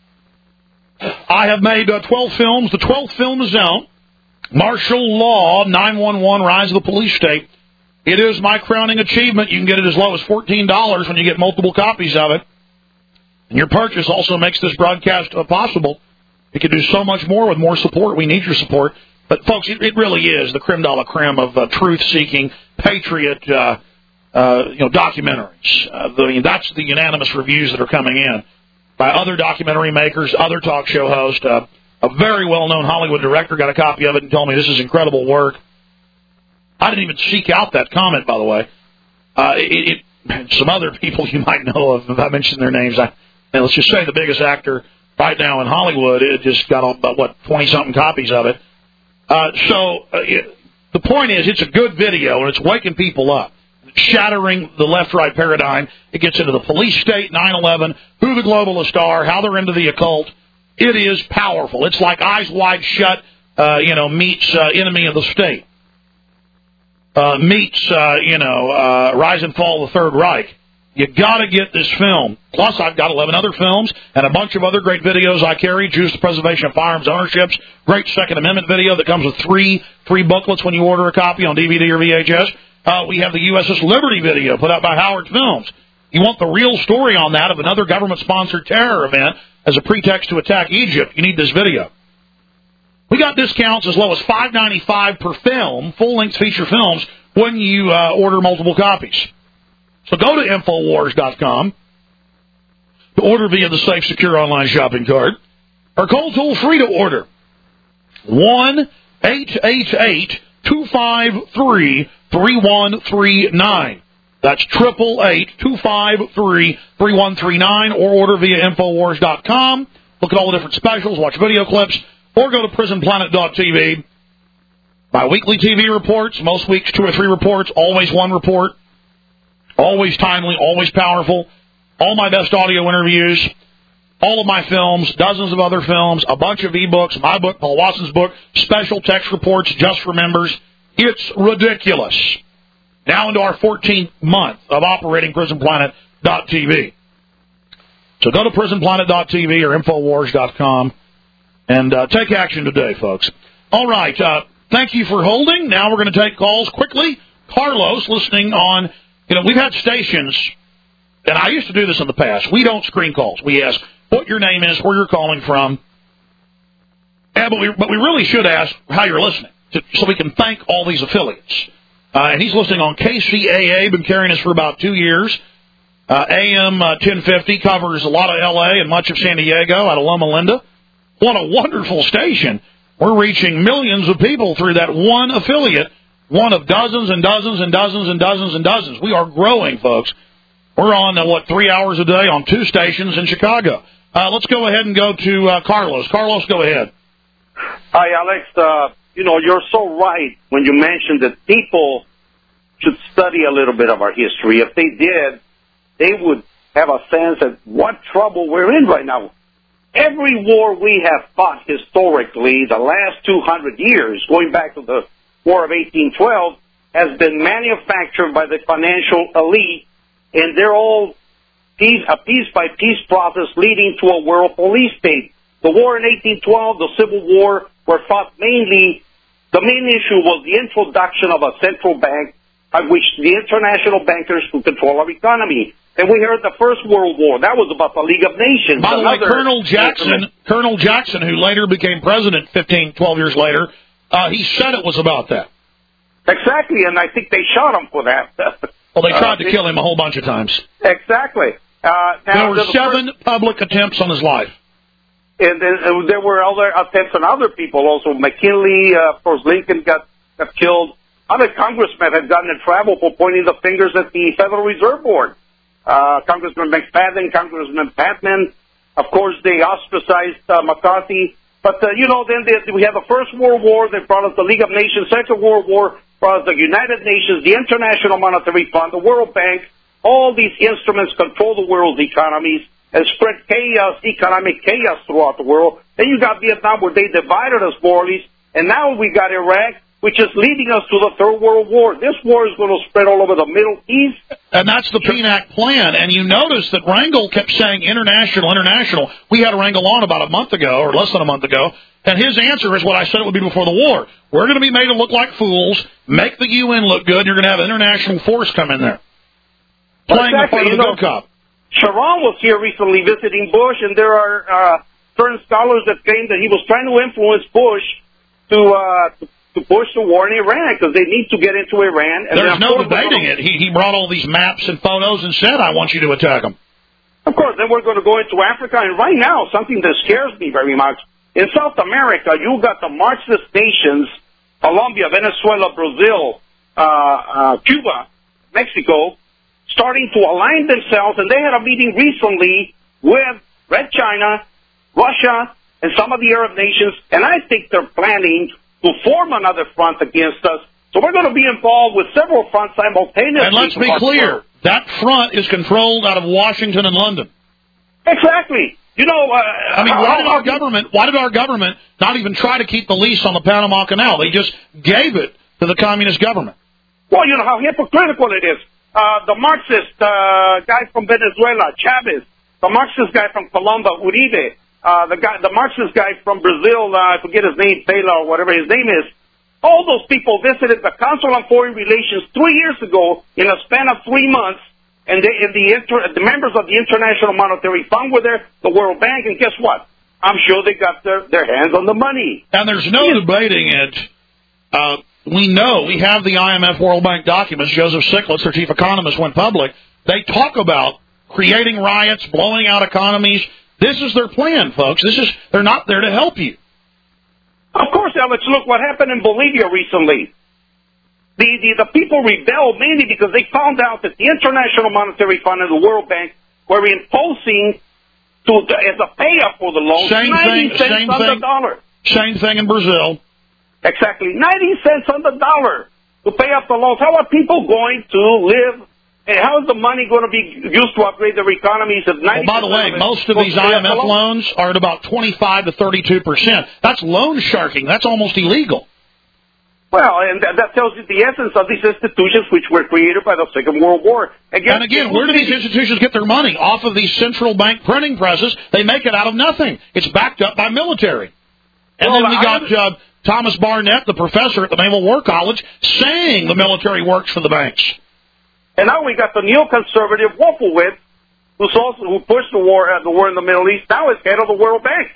I have made uh, twelve films. The twelfth film is out. Martial Law, nine one one, Rise of the Police State. It is my crowning achievement. You can get it as low as fourteen dollars when you get multiple copies of it. And your purchase also makes this broadcast uh, possible. You can do so much more with more support. We need your support. But, folks, it, it really is the creme de la creme of uh, truth-seeking, patriot uh, uh, you know, documentaries. Uh, the, I mean, that's the unanimous reviews that are coming in by other documentary makers, other talk show hosts. Uh, a very well-known Hollywood director got a copy of it and told me this is incredible work. I didn't even seek out that comment, by the way. Uh, it, it, some other people you might know of, if I mention their names, I, and let's just say the biggest actor right now in Hollywood, it just got about, what, twenty-something copies of it. Uh, so uh, it, the point is, it's a good video, and it's waking people up. It's shattering the left-right paradigm. It gets into the police state, nine eleven, who the globalists are, how they're into the occult. It is powerful. It's like Eyes Wide Shut, uh, you know, meets uh, Enemy of the State. Uh, meets, uh, you know, uh, Rise and Fall of the Third Reich. You got to get this film. Plus, I've got eleven other films and a bunch of other great videos I carry. Jews to Preservation of Firearms Ownerships. Great Second Amendment video that comes with three free booklets when you order a copy on D V D or V H S. Uh, we have the U S S Liberty video put out by Howard Films. You want the real story on that of another government-sponsored terror event as a pretext to attack Egypt, you need this video. We got discounts as low as five dollars and ninety-five cents per film, full-length feature films, when you uh, order multiple copies. So go to Infowars dot com to order via the safe, secure online shopping cart, or call toll-free to order. one eight eight eight, two five three, three one three nine. That's eight eight eight, two five three, three one three nine, or order via Infowars dot com. Look at all the different specials, watch video clips, or go to Prison Planet dot T V. My weekly T V reports, most weeks two or three reports, always one report. Always timely, always powerful. All my best audio interviews, all of my films, dozens of other films, a bunch of e-books, my book, Paul Watson's book, special text reports just for members. It's ridiculous. Now into our fourteenth month of operating Prison Planet dot T V. So go to Prison Planet dot T V or Infowars dot com and uh, take action today, folks. All right. Uh, thank you for holding. Now we're going to take calls quickly. Carlos, listening on... You know, we've had stations, and I used to do this in the past. We don't screen calls. We ask what your name is, where you're calling from. Yeah, but we, but we really should ask how you're listening, to, so we can thank all these affiliates. Uh, and he's listening on K C A A, been carrying us for about two years. Uh, A M uh, ten fifty covers a lot of L A and much of San Diego out of Loma Linda. What a wonderful station. We're reaching millions of people through that one affiliate. One of dozens and dozens and dozens and dozens and dozens. We are growing, folks. We're on, uh, what, three hours a day on two stations in Chicago. Uh, let's go ahead and go to uh, Carlos. Carlos, go ahead. Hi, Alex. Uh, you know, you're so right when you mentioned that people should study a little bit of our history. If they did, they would have a sense of what trouble we're in right now. Every war we have fought historically, the last two hundred years, going back to the War of eighteen twelve, has been manufactured by the financial elite, and they're all piece, a piece-by-piece process leading to a world police state. The war in eighteen twelve, the Civil War, were fought mainly, the main issue was the introduction of a central bank by which the international bankers could control our economy. And we heard the First World War. That was about the League of Nations. By the way, Colonel Jackson, Colonel Jackson, who later became president fifteen, twelve years later, uh, he said it was about that. Exactly, and I think they shot him for that. Well, they tried uh, to kill him a whole bunch of times. Exactly. Uh, now, there were the seven first, public attempts on his life. And then uh, there were other attempts on other people also. McKinley, uh, of course, Lincoln got, got killed. Other congressmen had gotten in trouble for pointing the fingers at the Federal Reserve Board. Uh, Congressman McFadden, Congressman Patman. Of course, they ostracized uh, McCarthy. But, uh, you know, then they, we had the First World War. They brought us the League of Nations. Second World War brought us the United Nations, the International Monetary Fund, the World Bank. All these instruments control the world's economies and spread chaos, economic chaos throughout the world. Then you got Vietnam, where they divided us morally. And now we got Iraq, which is leading us to the Third World War. This war is going to spread all over the Middle East. And that's the P N A C plan. And you notice that Rangel kept saying international, international. We had Rangel on about a month ago, or less than a month ago, and his answer is what I said it would be before the war. We're going to be made to look like fools, make the U N look good, and you're going to have an international force come in there. Playing exactly. the part of the you know, good cop. Sharon was here recently visiting Bush, and there are uh, certain scholars that claim that he was trying to influence Bush to... Uh, to to push the war in Iran, because they need to get into Iran. And there's no debating it. He, he brought all these maps and photos and said, I want you to attack them. Of course, then we're going to go into Africa. And right now, something that scares me very much, in South America, you got the Marxist nations, Colombia, Venezuela, Brazil, uh, uh, Cuba, Mexico, starting to align themselves. And they had a meeting recently with Red China, Russia, and some of the Arab nations. And I think they're planning to form another front against us. So we're going to be involved with several fronts simultaneously. And let's be clear, that front is controlled out of Washington and London. Exactly. You know, uh, I mean, why did our government, why did our government not even try to keep the lease on the Panama Canal? They just gave it to the communist government. Well, you know how hypocritical it is. Uh, the Marxist uh, guy from Venezuela, Chavez, the Marxist guy from Colombia, Uribe, Uh, the guy, the Marxist guy from Brazil, uh, I forget his name, Taylor, or whatever his name is, all those people visited the Council on Foreign Relations three years ago in a span of three months, and, they, and the, inter, the members of the International Monetary Fund were there, the World Bank, and guess what? I'm sure they got their, their hands on the money. And there's no yeah. debating it. Uh, we know, we have the I M F World Bank documents. Joseph Stiglitz, their chief economist, went public. They talk about creating riots, blowing out economies. This is their plan, folks. This is they're not there to help you. Of course, Alex. Look what happened in Bolivia recently. The, the the people rebelled mainly because they found out that the International Monetary Fund and the World Bank were imposing to as a payoff for the loan same ninety thing, cents same on thing, the dollar. Same thing in Brazil. Exactly, ninety cents on the dollar to pay off the loans. How are people going to live? And how is the money going to be used to upgrade their economies? If well, by the way, most of these I M F loans are at about twenty-five to thirty-two percent. That's loan sharking. That's almost illegal. Well, and that, that tells you the essence of these institutions, which were created by the Second World War. Again, and again, where do these institutions get their money? Off of these central bank printing presses. They make it out of nothing. It's backed up by military. And well, then we got uh, Thomas Barnett, the professor at the Naval War College, saying the military works for the banks. And now we got the neoconservative Wolfowitz, who's also who pushed the war, uh, the war in the Middle East. Now is head of the World Bank.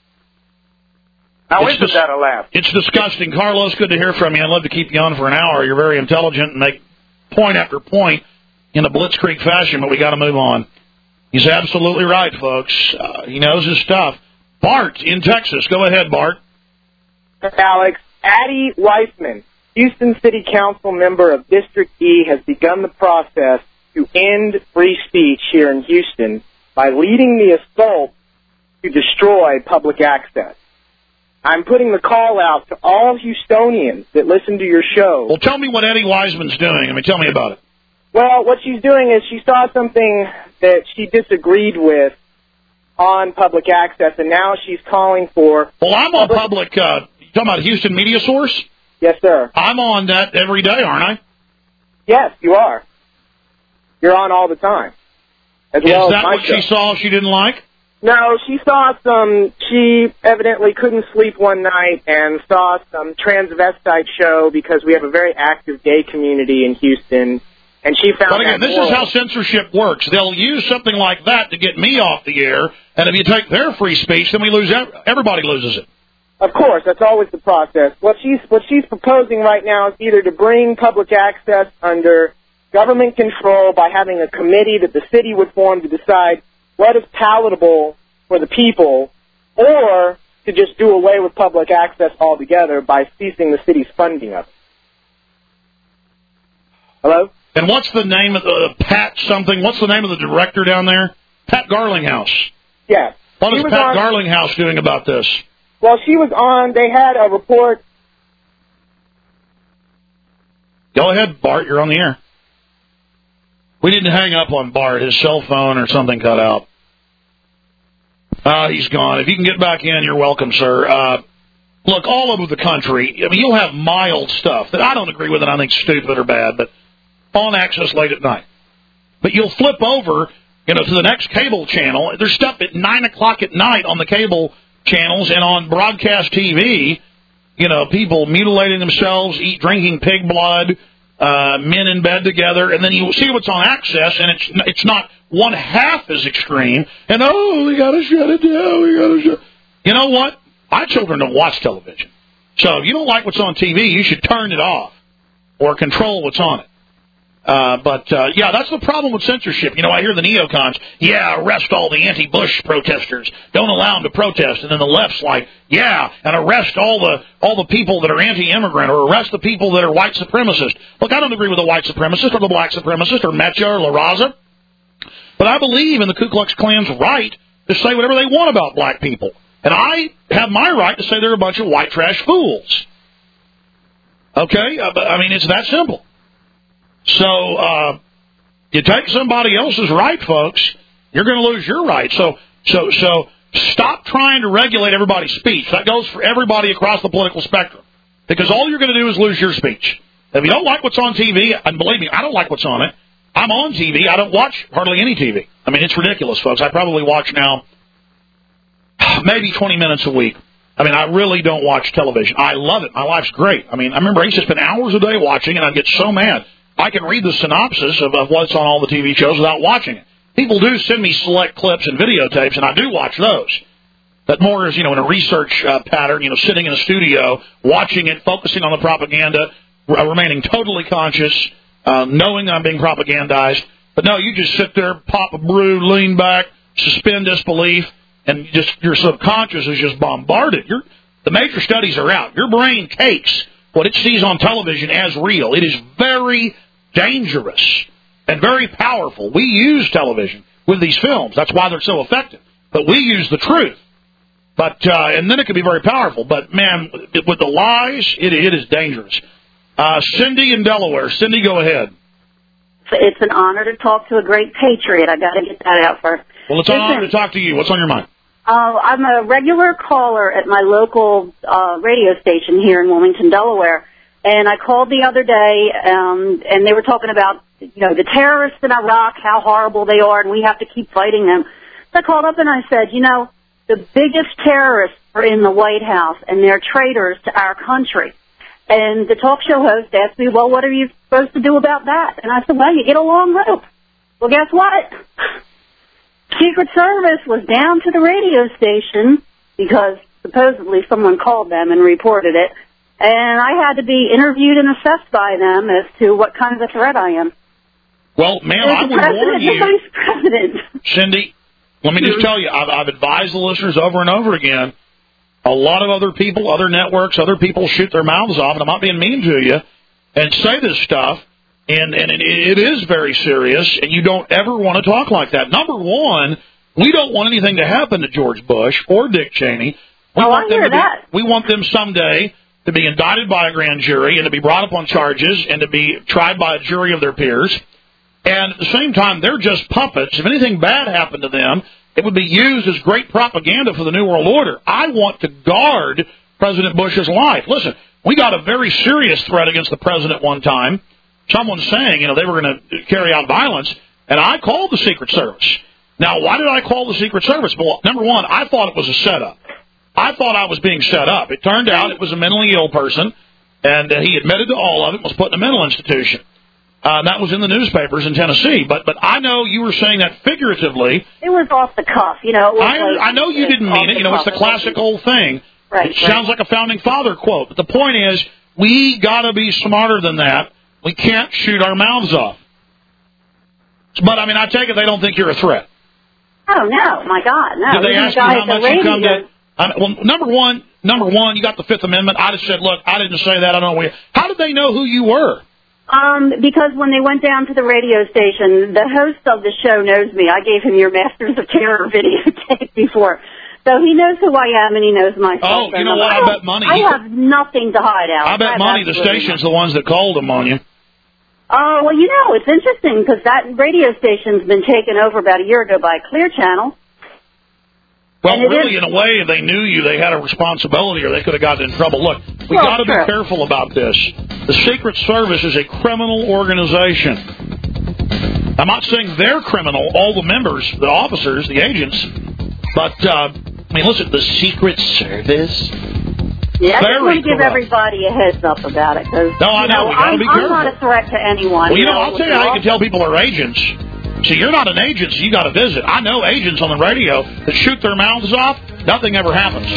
Now, isn't that a laugh? It's disgusting. Carlos, good to hear from you. I'd love to keep you on for an hour. You're very intelligent and make point after point in a blitzkrieg fashion, but we got to move on. He's absolutely right, folks. Uh, he knows his stuff. Bart in Texas. Go ahead, Bart. Alex, Addie Weissman, Houston City Council member of District E, has begun the process to end free speech here in Houston by leading the assault to destroy public access. I'm putting the call out to all Houstonians that listen to your show. Well, tell me what Addie Weissman's doing. I mean, tell me about it. Well, what she's doing is she saw something that she disagreed with on public access, and now she's calling for... Well, I'm on public... Uh, you talking about Houston Media Source? Yes, sir. I'm on that every day, aren't I? Yes, you are. You're on all the time. As Is well that as my what show. she saw she didn't like? No, she saw some, she evidently couldn't sleep one night and saw some transvestite show because we have a very active gay community in Houston, and she found But again, that this moral. is how censorship works. They'll use something like that to get me off the air, and if you take their free speech, then we lose, everybody loses it. Of course, that's always the process. What she's, what she's proposing right now is either to bring public access under government control by having a committee that the city would form to decide what is palatable for the people, or to just do away with public access altogether by ceasing the city's funding of it. Hello? And what's the name of the, Pat something, what's the name of the director down there? Pat Garlinghouse. Yeah. What is He was Pat on- Garlinghouse doing about this? Well, she was on, they had a report. Go ahead, Bart, you're on the air. We didn't hang up on Bart. His cell phone or something cut out. Uh, he's gone. If you can get back in, you're welcome, sir. Uh, look, all over the country, I mean, you'll have mild stuff that I don't agree with and I think stupid or bad, but on access late at night. But you'll flip over, you know, to the next cable channel. There's stuff at nine o'clock at night on the cable channels and on broadcast T V, you know, people mutilating themselves, eat, drinking pig blood, uh, men in bed together, and then you see what's on access, and it's it's not one half as extreme. And oh, we got to shut it down. We got to shut. You know what? My children don't watch television, so if you don't like what's on T V, you should turn it off or control what's on it. Uh, but, uh, yeah, that's the problem with censorship. You know, I hear the neocons, yeah, arrest all the anti-Bush protesters. Don't allow them to protest. And then the left's like, yeah, and arrest all the all the people that are anti-immigrant or arrest the people that are white supremacist. Look, I don't agree with the white supremacist or the black supremacist or Metcha or La Raza. But I believe in the Ku Klux Klan's right to say whatever they want about black people. And I have my right to say they're a bunch of white trash fools. Okay? Uh, I mean, it's that simple. So, uh, you take somebody else's right, folks, you're going to lose your right. So, so, so stop trying to regulate everybody's speech. That goes for everybody across the political spectrum. Because all you're going to do is lose your speech. If you don't like what's on T V, and believe me, I don't like what's on it. I'm on T V. I don't watch hardly any T V. I mean, it's ridiculous, folks. I probably watch now maybe twenty minutes a week. I mean, I really don't watch television. I love it. My life's great. I mean, I remember I used to spend hours a day watching, and I'd get so mad. I can read the synopsis of, of what's on all the T V shows without watching it. People do send me select clips and videotapes, and I do watch those. But more is, you know, in a research uh, pattern, you know, sitting in a studio, watching it, focusing on the propaganda, r- remaining totally conscious, uh, knowing that I'm being propagandized. But no, you just sit there, pop a brew, lean back, suspend disbelief, and just your subconscious is just bombarded. You're, the major studies are out. Your brain takes what it sees on television as real. It is very dangerous and very powerful. We use television with these films. That's why they're so effective. But we use the truth. But uh, and then it can be very powerful. But, man, with the lies, it, it is dangerous. Uh, Cindy in Delaware. Cindy, go ahead. It's an honor to talk to a great patriot. I got to get that out first. Well, it's an honor to talk to you. What's on your mind? Uh, I'm a regular caller at my local uh, radio station here in Wilmington, Delaware. And I called the other day, um, and they were talking about, you know, the terrorists in Iraq, how horrible they are, and we have to keep fighting them. So I called up and I said, you know, the biggest terrorists are in the White House, and they're traitors to our country. And the talk show host asked me, well, what are you supposed to do about that? And I said, well, you get a long rope. Well, guess what? Secret Service was down to the radio station because supposedly someone called them and reported it. And I had to be interviewed and assessed by them as to what kind of a threat I am. Well, ma'am, I would warn you. The vice president. Cindy, let me just tell you, I've, I've advised the listeners over and over again, a lot of other people, other networks, other people shoot their mouths off, and I'm not being mean to you, and say this stuff, and, and it, it is very serious, and you don't ever want to talk like that. Number one, we don't want anything to happen to George Bush or Dick Cheney. We oh, want I them hear to be, that. We want them someday to be indicted by a grand jury and to be brought up on charges and to be tried by a jury of their peers. And at the same time, they're just puppets. If anything bad happened to them, it would be used as great propaganda for the New World Order. I want to guard President Bush's life. Listen, we got a very serious threat against the president one time. Someone saying, you know, they were going to carry out violence, and I called the Secret Service. Now, why did I call the Secret Service? Well, number one, I thought it was a setup. I thought I was being set up. It turned out it was a mentally ill person, and uh, he admitted to all of it, was put in a mental institution. Uh, that was in the newspapers in Tennessee. But but I know you were saying that figuratively. It was off the cuff, you know. It was I, like, I know you didn't mean it. You know, it's the classic old thing. Right. It right. sounds like a Founding Father quote. But the point is, we got to be smarter than that. We can't shoot our mouths off. But, I mean, I take it they don't think you're a threat. Oh, no, my God, no. Did they Even ask you how much you come to? I, well, number one, number one, you got the Fifth Amendment. I just said, look, I didn't say that. I don't know where. How did they know who you were? Um, because when they went down to the radio station, the host of the show knows me. I gave him your Masters of Terror videotape before. So he knows who I am and he knows my stuff. Oh, you know what? I, I bet money. I have nothing to hide out. I bet I money the station's the ones that called them on you. Oh, well, you know, it's interesting because that radio station's been taken over about a year ago by Clear Channel. Well, really, is, in a way, if they knew you, they had a responsibility or they could have gotten in trouble. Look, we well, got to sure. be careful about this. The Secret Service is a criminal organization. I'm not saying they're criminal, all the members, the officers, the agents, but, uh, I mean, listen, the Secret Service... Yeah, I just want to give corrupt. everybody a heads up about it. Cause, no, I know. know we got to I'm, be careful. I'm not a threat to anyone. Well, you know, know I'll tell you how you can tell people are agents. See, you're not an agent, so you got to visit. I know agents on the radio that shoot their mouths off. Nothing ever happens.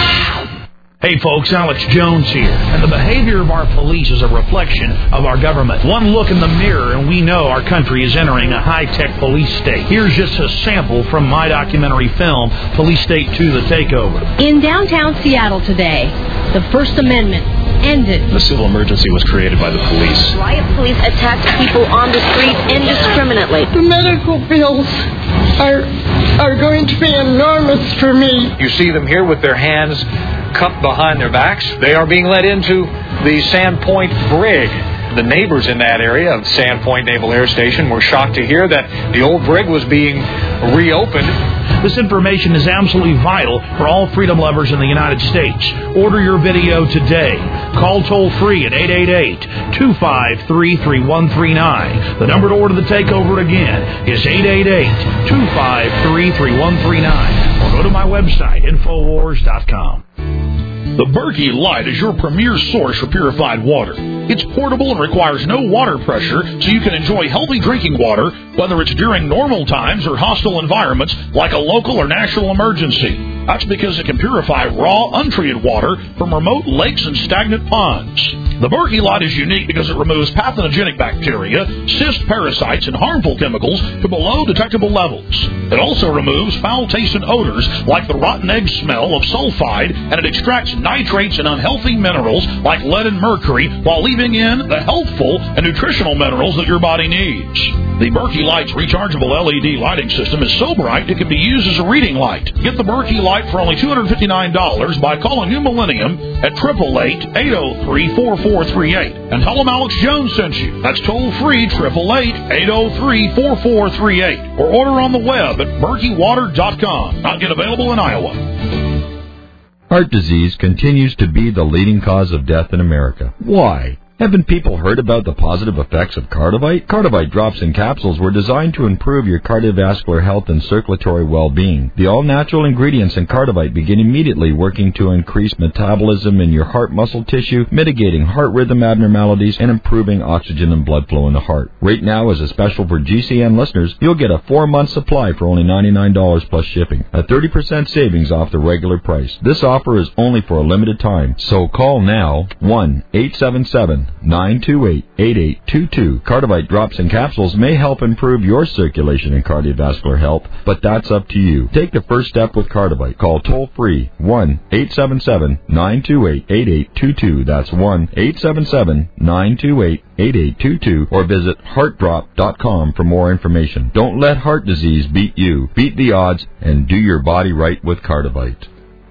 Hey folks, Alex Jones here, and the behavior of our police is a reflection of our government. One look in the mirror and we know our country is entering a high-tech police state. Here's just a sample from my documentary film, Police State two, The Takeover. In downtown Seattle today, the First Amendment ended. The civil emergency was created by the police. Riot police attacked people on the street indiscriminately. The medical bills are are going to be enormous for me. You see them here with their hands cupped behind their backs. They are being led into the Sandpoint Brig. The neighbors in that area of Sandpoint Naval Air Station were shocked to hear that the old brig was being reopened. This information is absolutely vital for all freedom lovers in the United States. Order your video today. Call toll-free at eight eight eight, two five three, three one three nine. The number to order the takeover again is eight eight eight, two five three, three one three nine. Or go to my website, infowars dot com. The Berkey Light is your premier source for purified water. It's portable and requires no water pressure, so you can enjoy healthy drinking water, whether it's during normal times or hostile environments like a local or national emergency. That's because it can purify raw, untreated water from remote lakes and stagnant ponds. The Berkey Light is unique because it removes pathogenic bacteria, cyst parasites, and harmful chemicals to below detectable levels. It also removes foul taste and odors like the rotten egg smell of sulfide, and it extracts nitrates and unhealthy minerals like lead and mercury while leaving in the healthful and nutritional minerals that your body needs. The Berkey Light's rechargeable L E D lighting system is so bright it can be used as a reading light. Get the Berkey Light for only two hundred fifty-nine dollars by calling New Millennium at eight eight eight, eight oh three, four four three eight. And tell them Alex Jones sent you. That's toll-free, eight eight eight, eight oh three, four four three eight. Or order on the web at berkey water dot com. Not yet available in Iowa. Heart disease continues to be the leading cause of death in America. Why? Haven't people heard about the positive effects of Cardivite? Cardivite drops and capsules were designed to improve your cardiovascular health and circulatory well-being. The all-natural ingredients in Cardivite begin immediately working to increase metabolism in your heart muscle tissue, mitigating heart rhythm abnormalities, and improving oxygen and blood flow in the heart. Right now, as a special for G C N listeners, you'll get a four-month supply for only ninety-nine dollars plus shipping, a thirty percent savings off the regular price. This offer is only for a limited time, so call now, one eight seven seven, nine two eight, eight eight two two. Cardivite drops and capsules may help improve your circulation and cardiovascular health, but that's up to you. Take the first step with Cardivite. Call toll-free one eight seven seven, nine two eight, eight eight two two. That's one eight seven seven, nine two eight, eight eight two two. Or visit heart drop dot com for more information. Don't let heart disease beat you. Beat the odds and do your body right with Cardivite.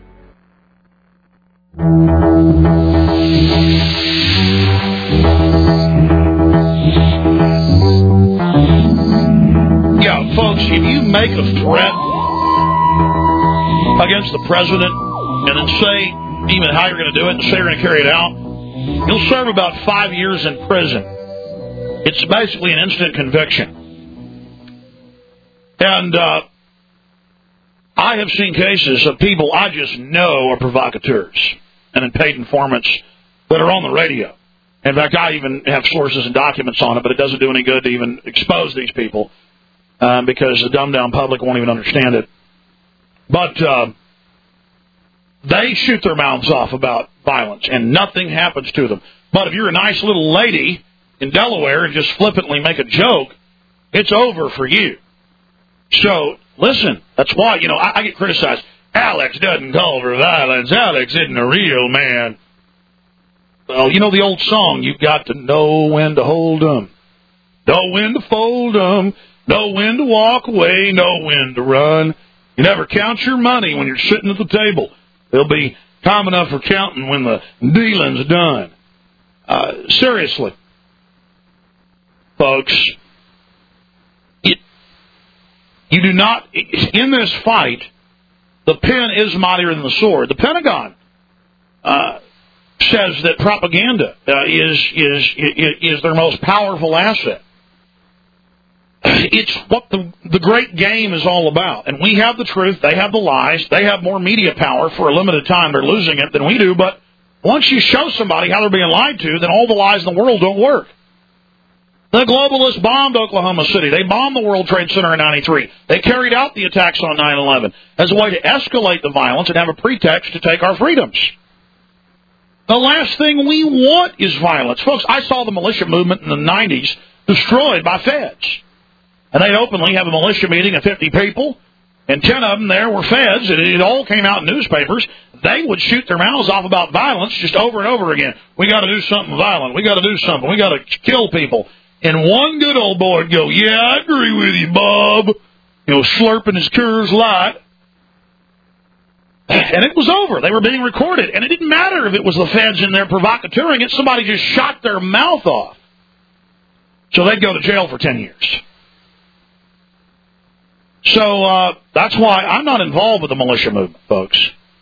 Yeah, folks, if you make a threat against the president and then say even how you're going to do it and say you're going to carry it out, you'll serve about five years in prison. It's basically an instant conviction. And uh, I have seen cases of people I just know are provocateurs and in paid informants that are on the radio. In fact, I even have sources and documents on it, but it doesn't do any good to even expose these people um, because the dumbed-down public won't even understand it. But uh, they shoot their mouths off about violence, and nothing happens to them. But if you're a nice little lady in Delaware and just flippantly make a joke, it's over for you. So, listen, that's why, you know, I, I get criticized. Alex doesn't call for violence. Alex isn't a real man. Well, you know the old song, you got to know when to hold 'em, know when to fold 'em, know when to walk away, know when to run. You never count your money when you're sitting at the table. There'll be time enough for counting when the dealing's done. Uh, seriously, folks, it, you do not, in this fight, the pen is mightier than the sword. The Pentagon uh, says that propaganda uh, is, is, is, is their most powerful asset. It's what the, the great game is all about. And we have the truth, they have the lies, they have more media power for a limited time, they're losing it, than we do, but once you show somebody how they're being lied to, then all the lies in the world don't work. The globalists bombed Oklahoma City. They bombed the World Trade Center in ninety-three. They carried out the attacks on nine eleven as a way to escalate the violence and have a pretext to take our freedoms. The last thing we want is violence. Folks, I saw the militia movement in the nineties destroyed by feds. And they'd openly have a militia meeting of fifty people, and ten of them there were feds, and it all came out in newspapers. They would shoot their mouths off about violence just over and over again. We got to do something violent. We got to do something. We got to kill people. And one good old boy would go, yeah, I agree with you, Bob. You know, slurping his Coors Light. And it was over. They were being recorded. And it didn't matter if it was the feds in there provocateuring it. Somebody just shot their mouth off. So they'd go to jail for ten years. So uh, that's why I'm not involved with the militia movement, folks.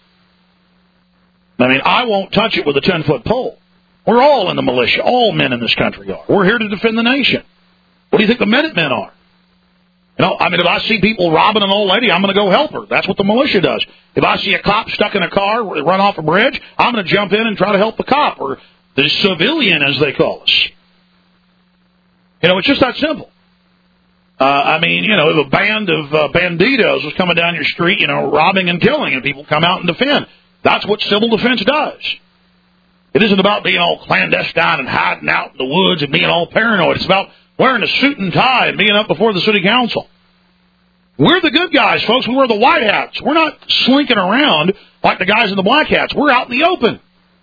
I mean, I won't touch it with a ten-foot pole. We're all in the militia. All men in this country are. We're here to defend the nation. What do you think the Minutemen are? You know, I mean, if I see people robbing an old lady, I'm going to go help her. That's what the militia does. If I see a cop stuck in a car run off a bridge, I'm going to jump in and try to help the cop, or the civilian, as they call us. You know, it's just that simple. Uh, I mean, you know, if a band of uh, banditos was coming down your street, you know, robbing and killing, and people come out and defend. That's what civil defense does. It isn't about being all clandestine and hiding out in the woods and being all paranoid. It's about wearing a suit and tie and being up before the city council. We're the good guys, folks. We wear the white hats. We're not slinking around like the guys in the black hats. We're out in the open.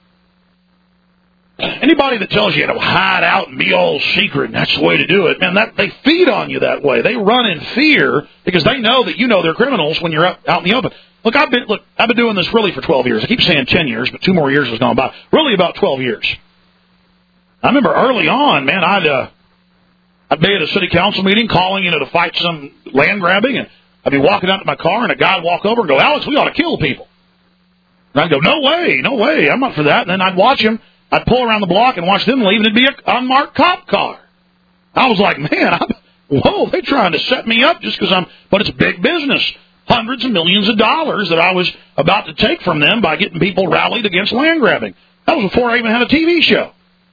Anybody that tells you to hide out and be all secret, and that's the way to do it, man, that they feed on you that way. They run in fear because they know that you know they're criminals when you're out, out in the open. Look, I've been look, I've been doing this really for twelve years. I keep saying ten years, but two more years has gone by. Really about twelve years. I remember early on, man, I'd uh, I'd be at a city council meeting calling, you know, to fight some land grabbing, and I'd be walking out to my car, and a guy would walk over and go, Alex, we ought to kill people. And I'd go, no way, no way, I'm not for that. And then I'd watch him. I'd pull around the block and watch them leave, and it'd be an unmarked cop car. I was like, man, I'm, whoa, they're trying to set me up just because I'm, but it's big business. Hundreds of millions of dollars that I was about to take from them by getting people rallied against land grabbing. That was before I even had a T V show.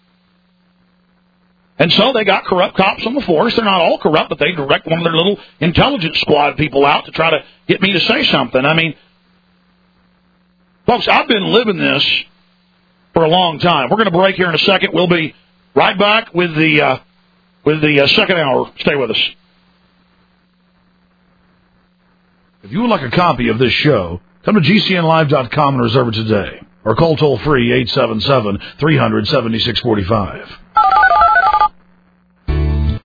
And so they got corrupt cops on the force. They're not all corrupt, but they direct one of their little intelligence squad people out to try to get me to say something. I mean, folks, I've been living this for a long time. We're going to break here in a second. We'll be right back with the uh, with the uh, second hour. Stay with us. If you would like a copy of this show, come to G C N live dot com and reserve it today. Or call toll-free eight seven seven, three hundred, seventy-six forty-five.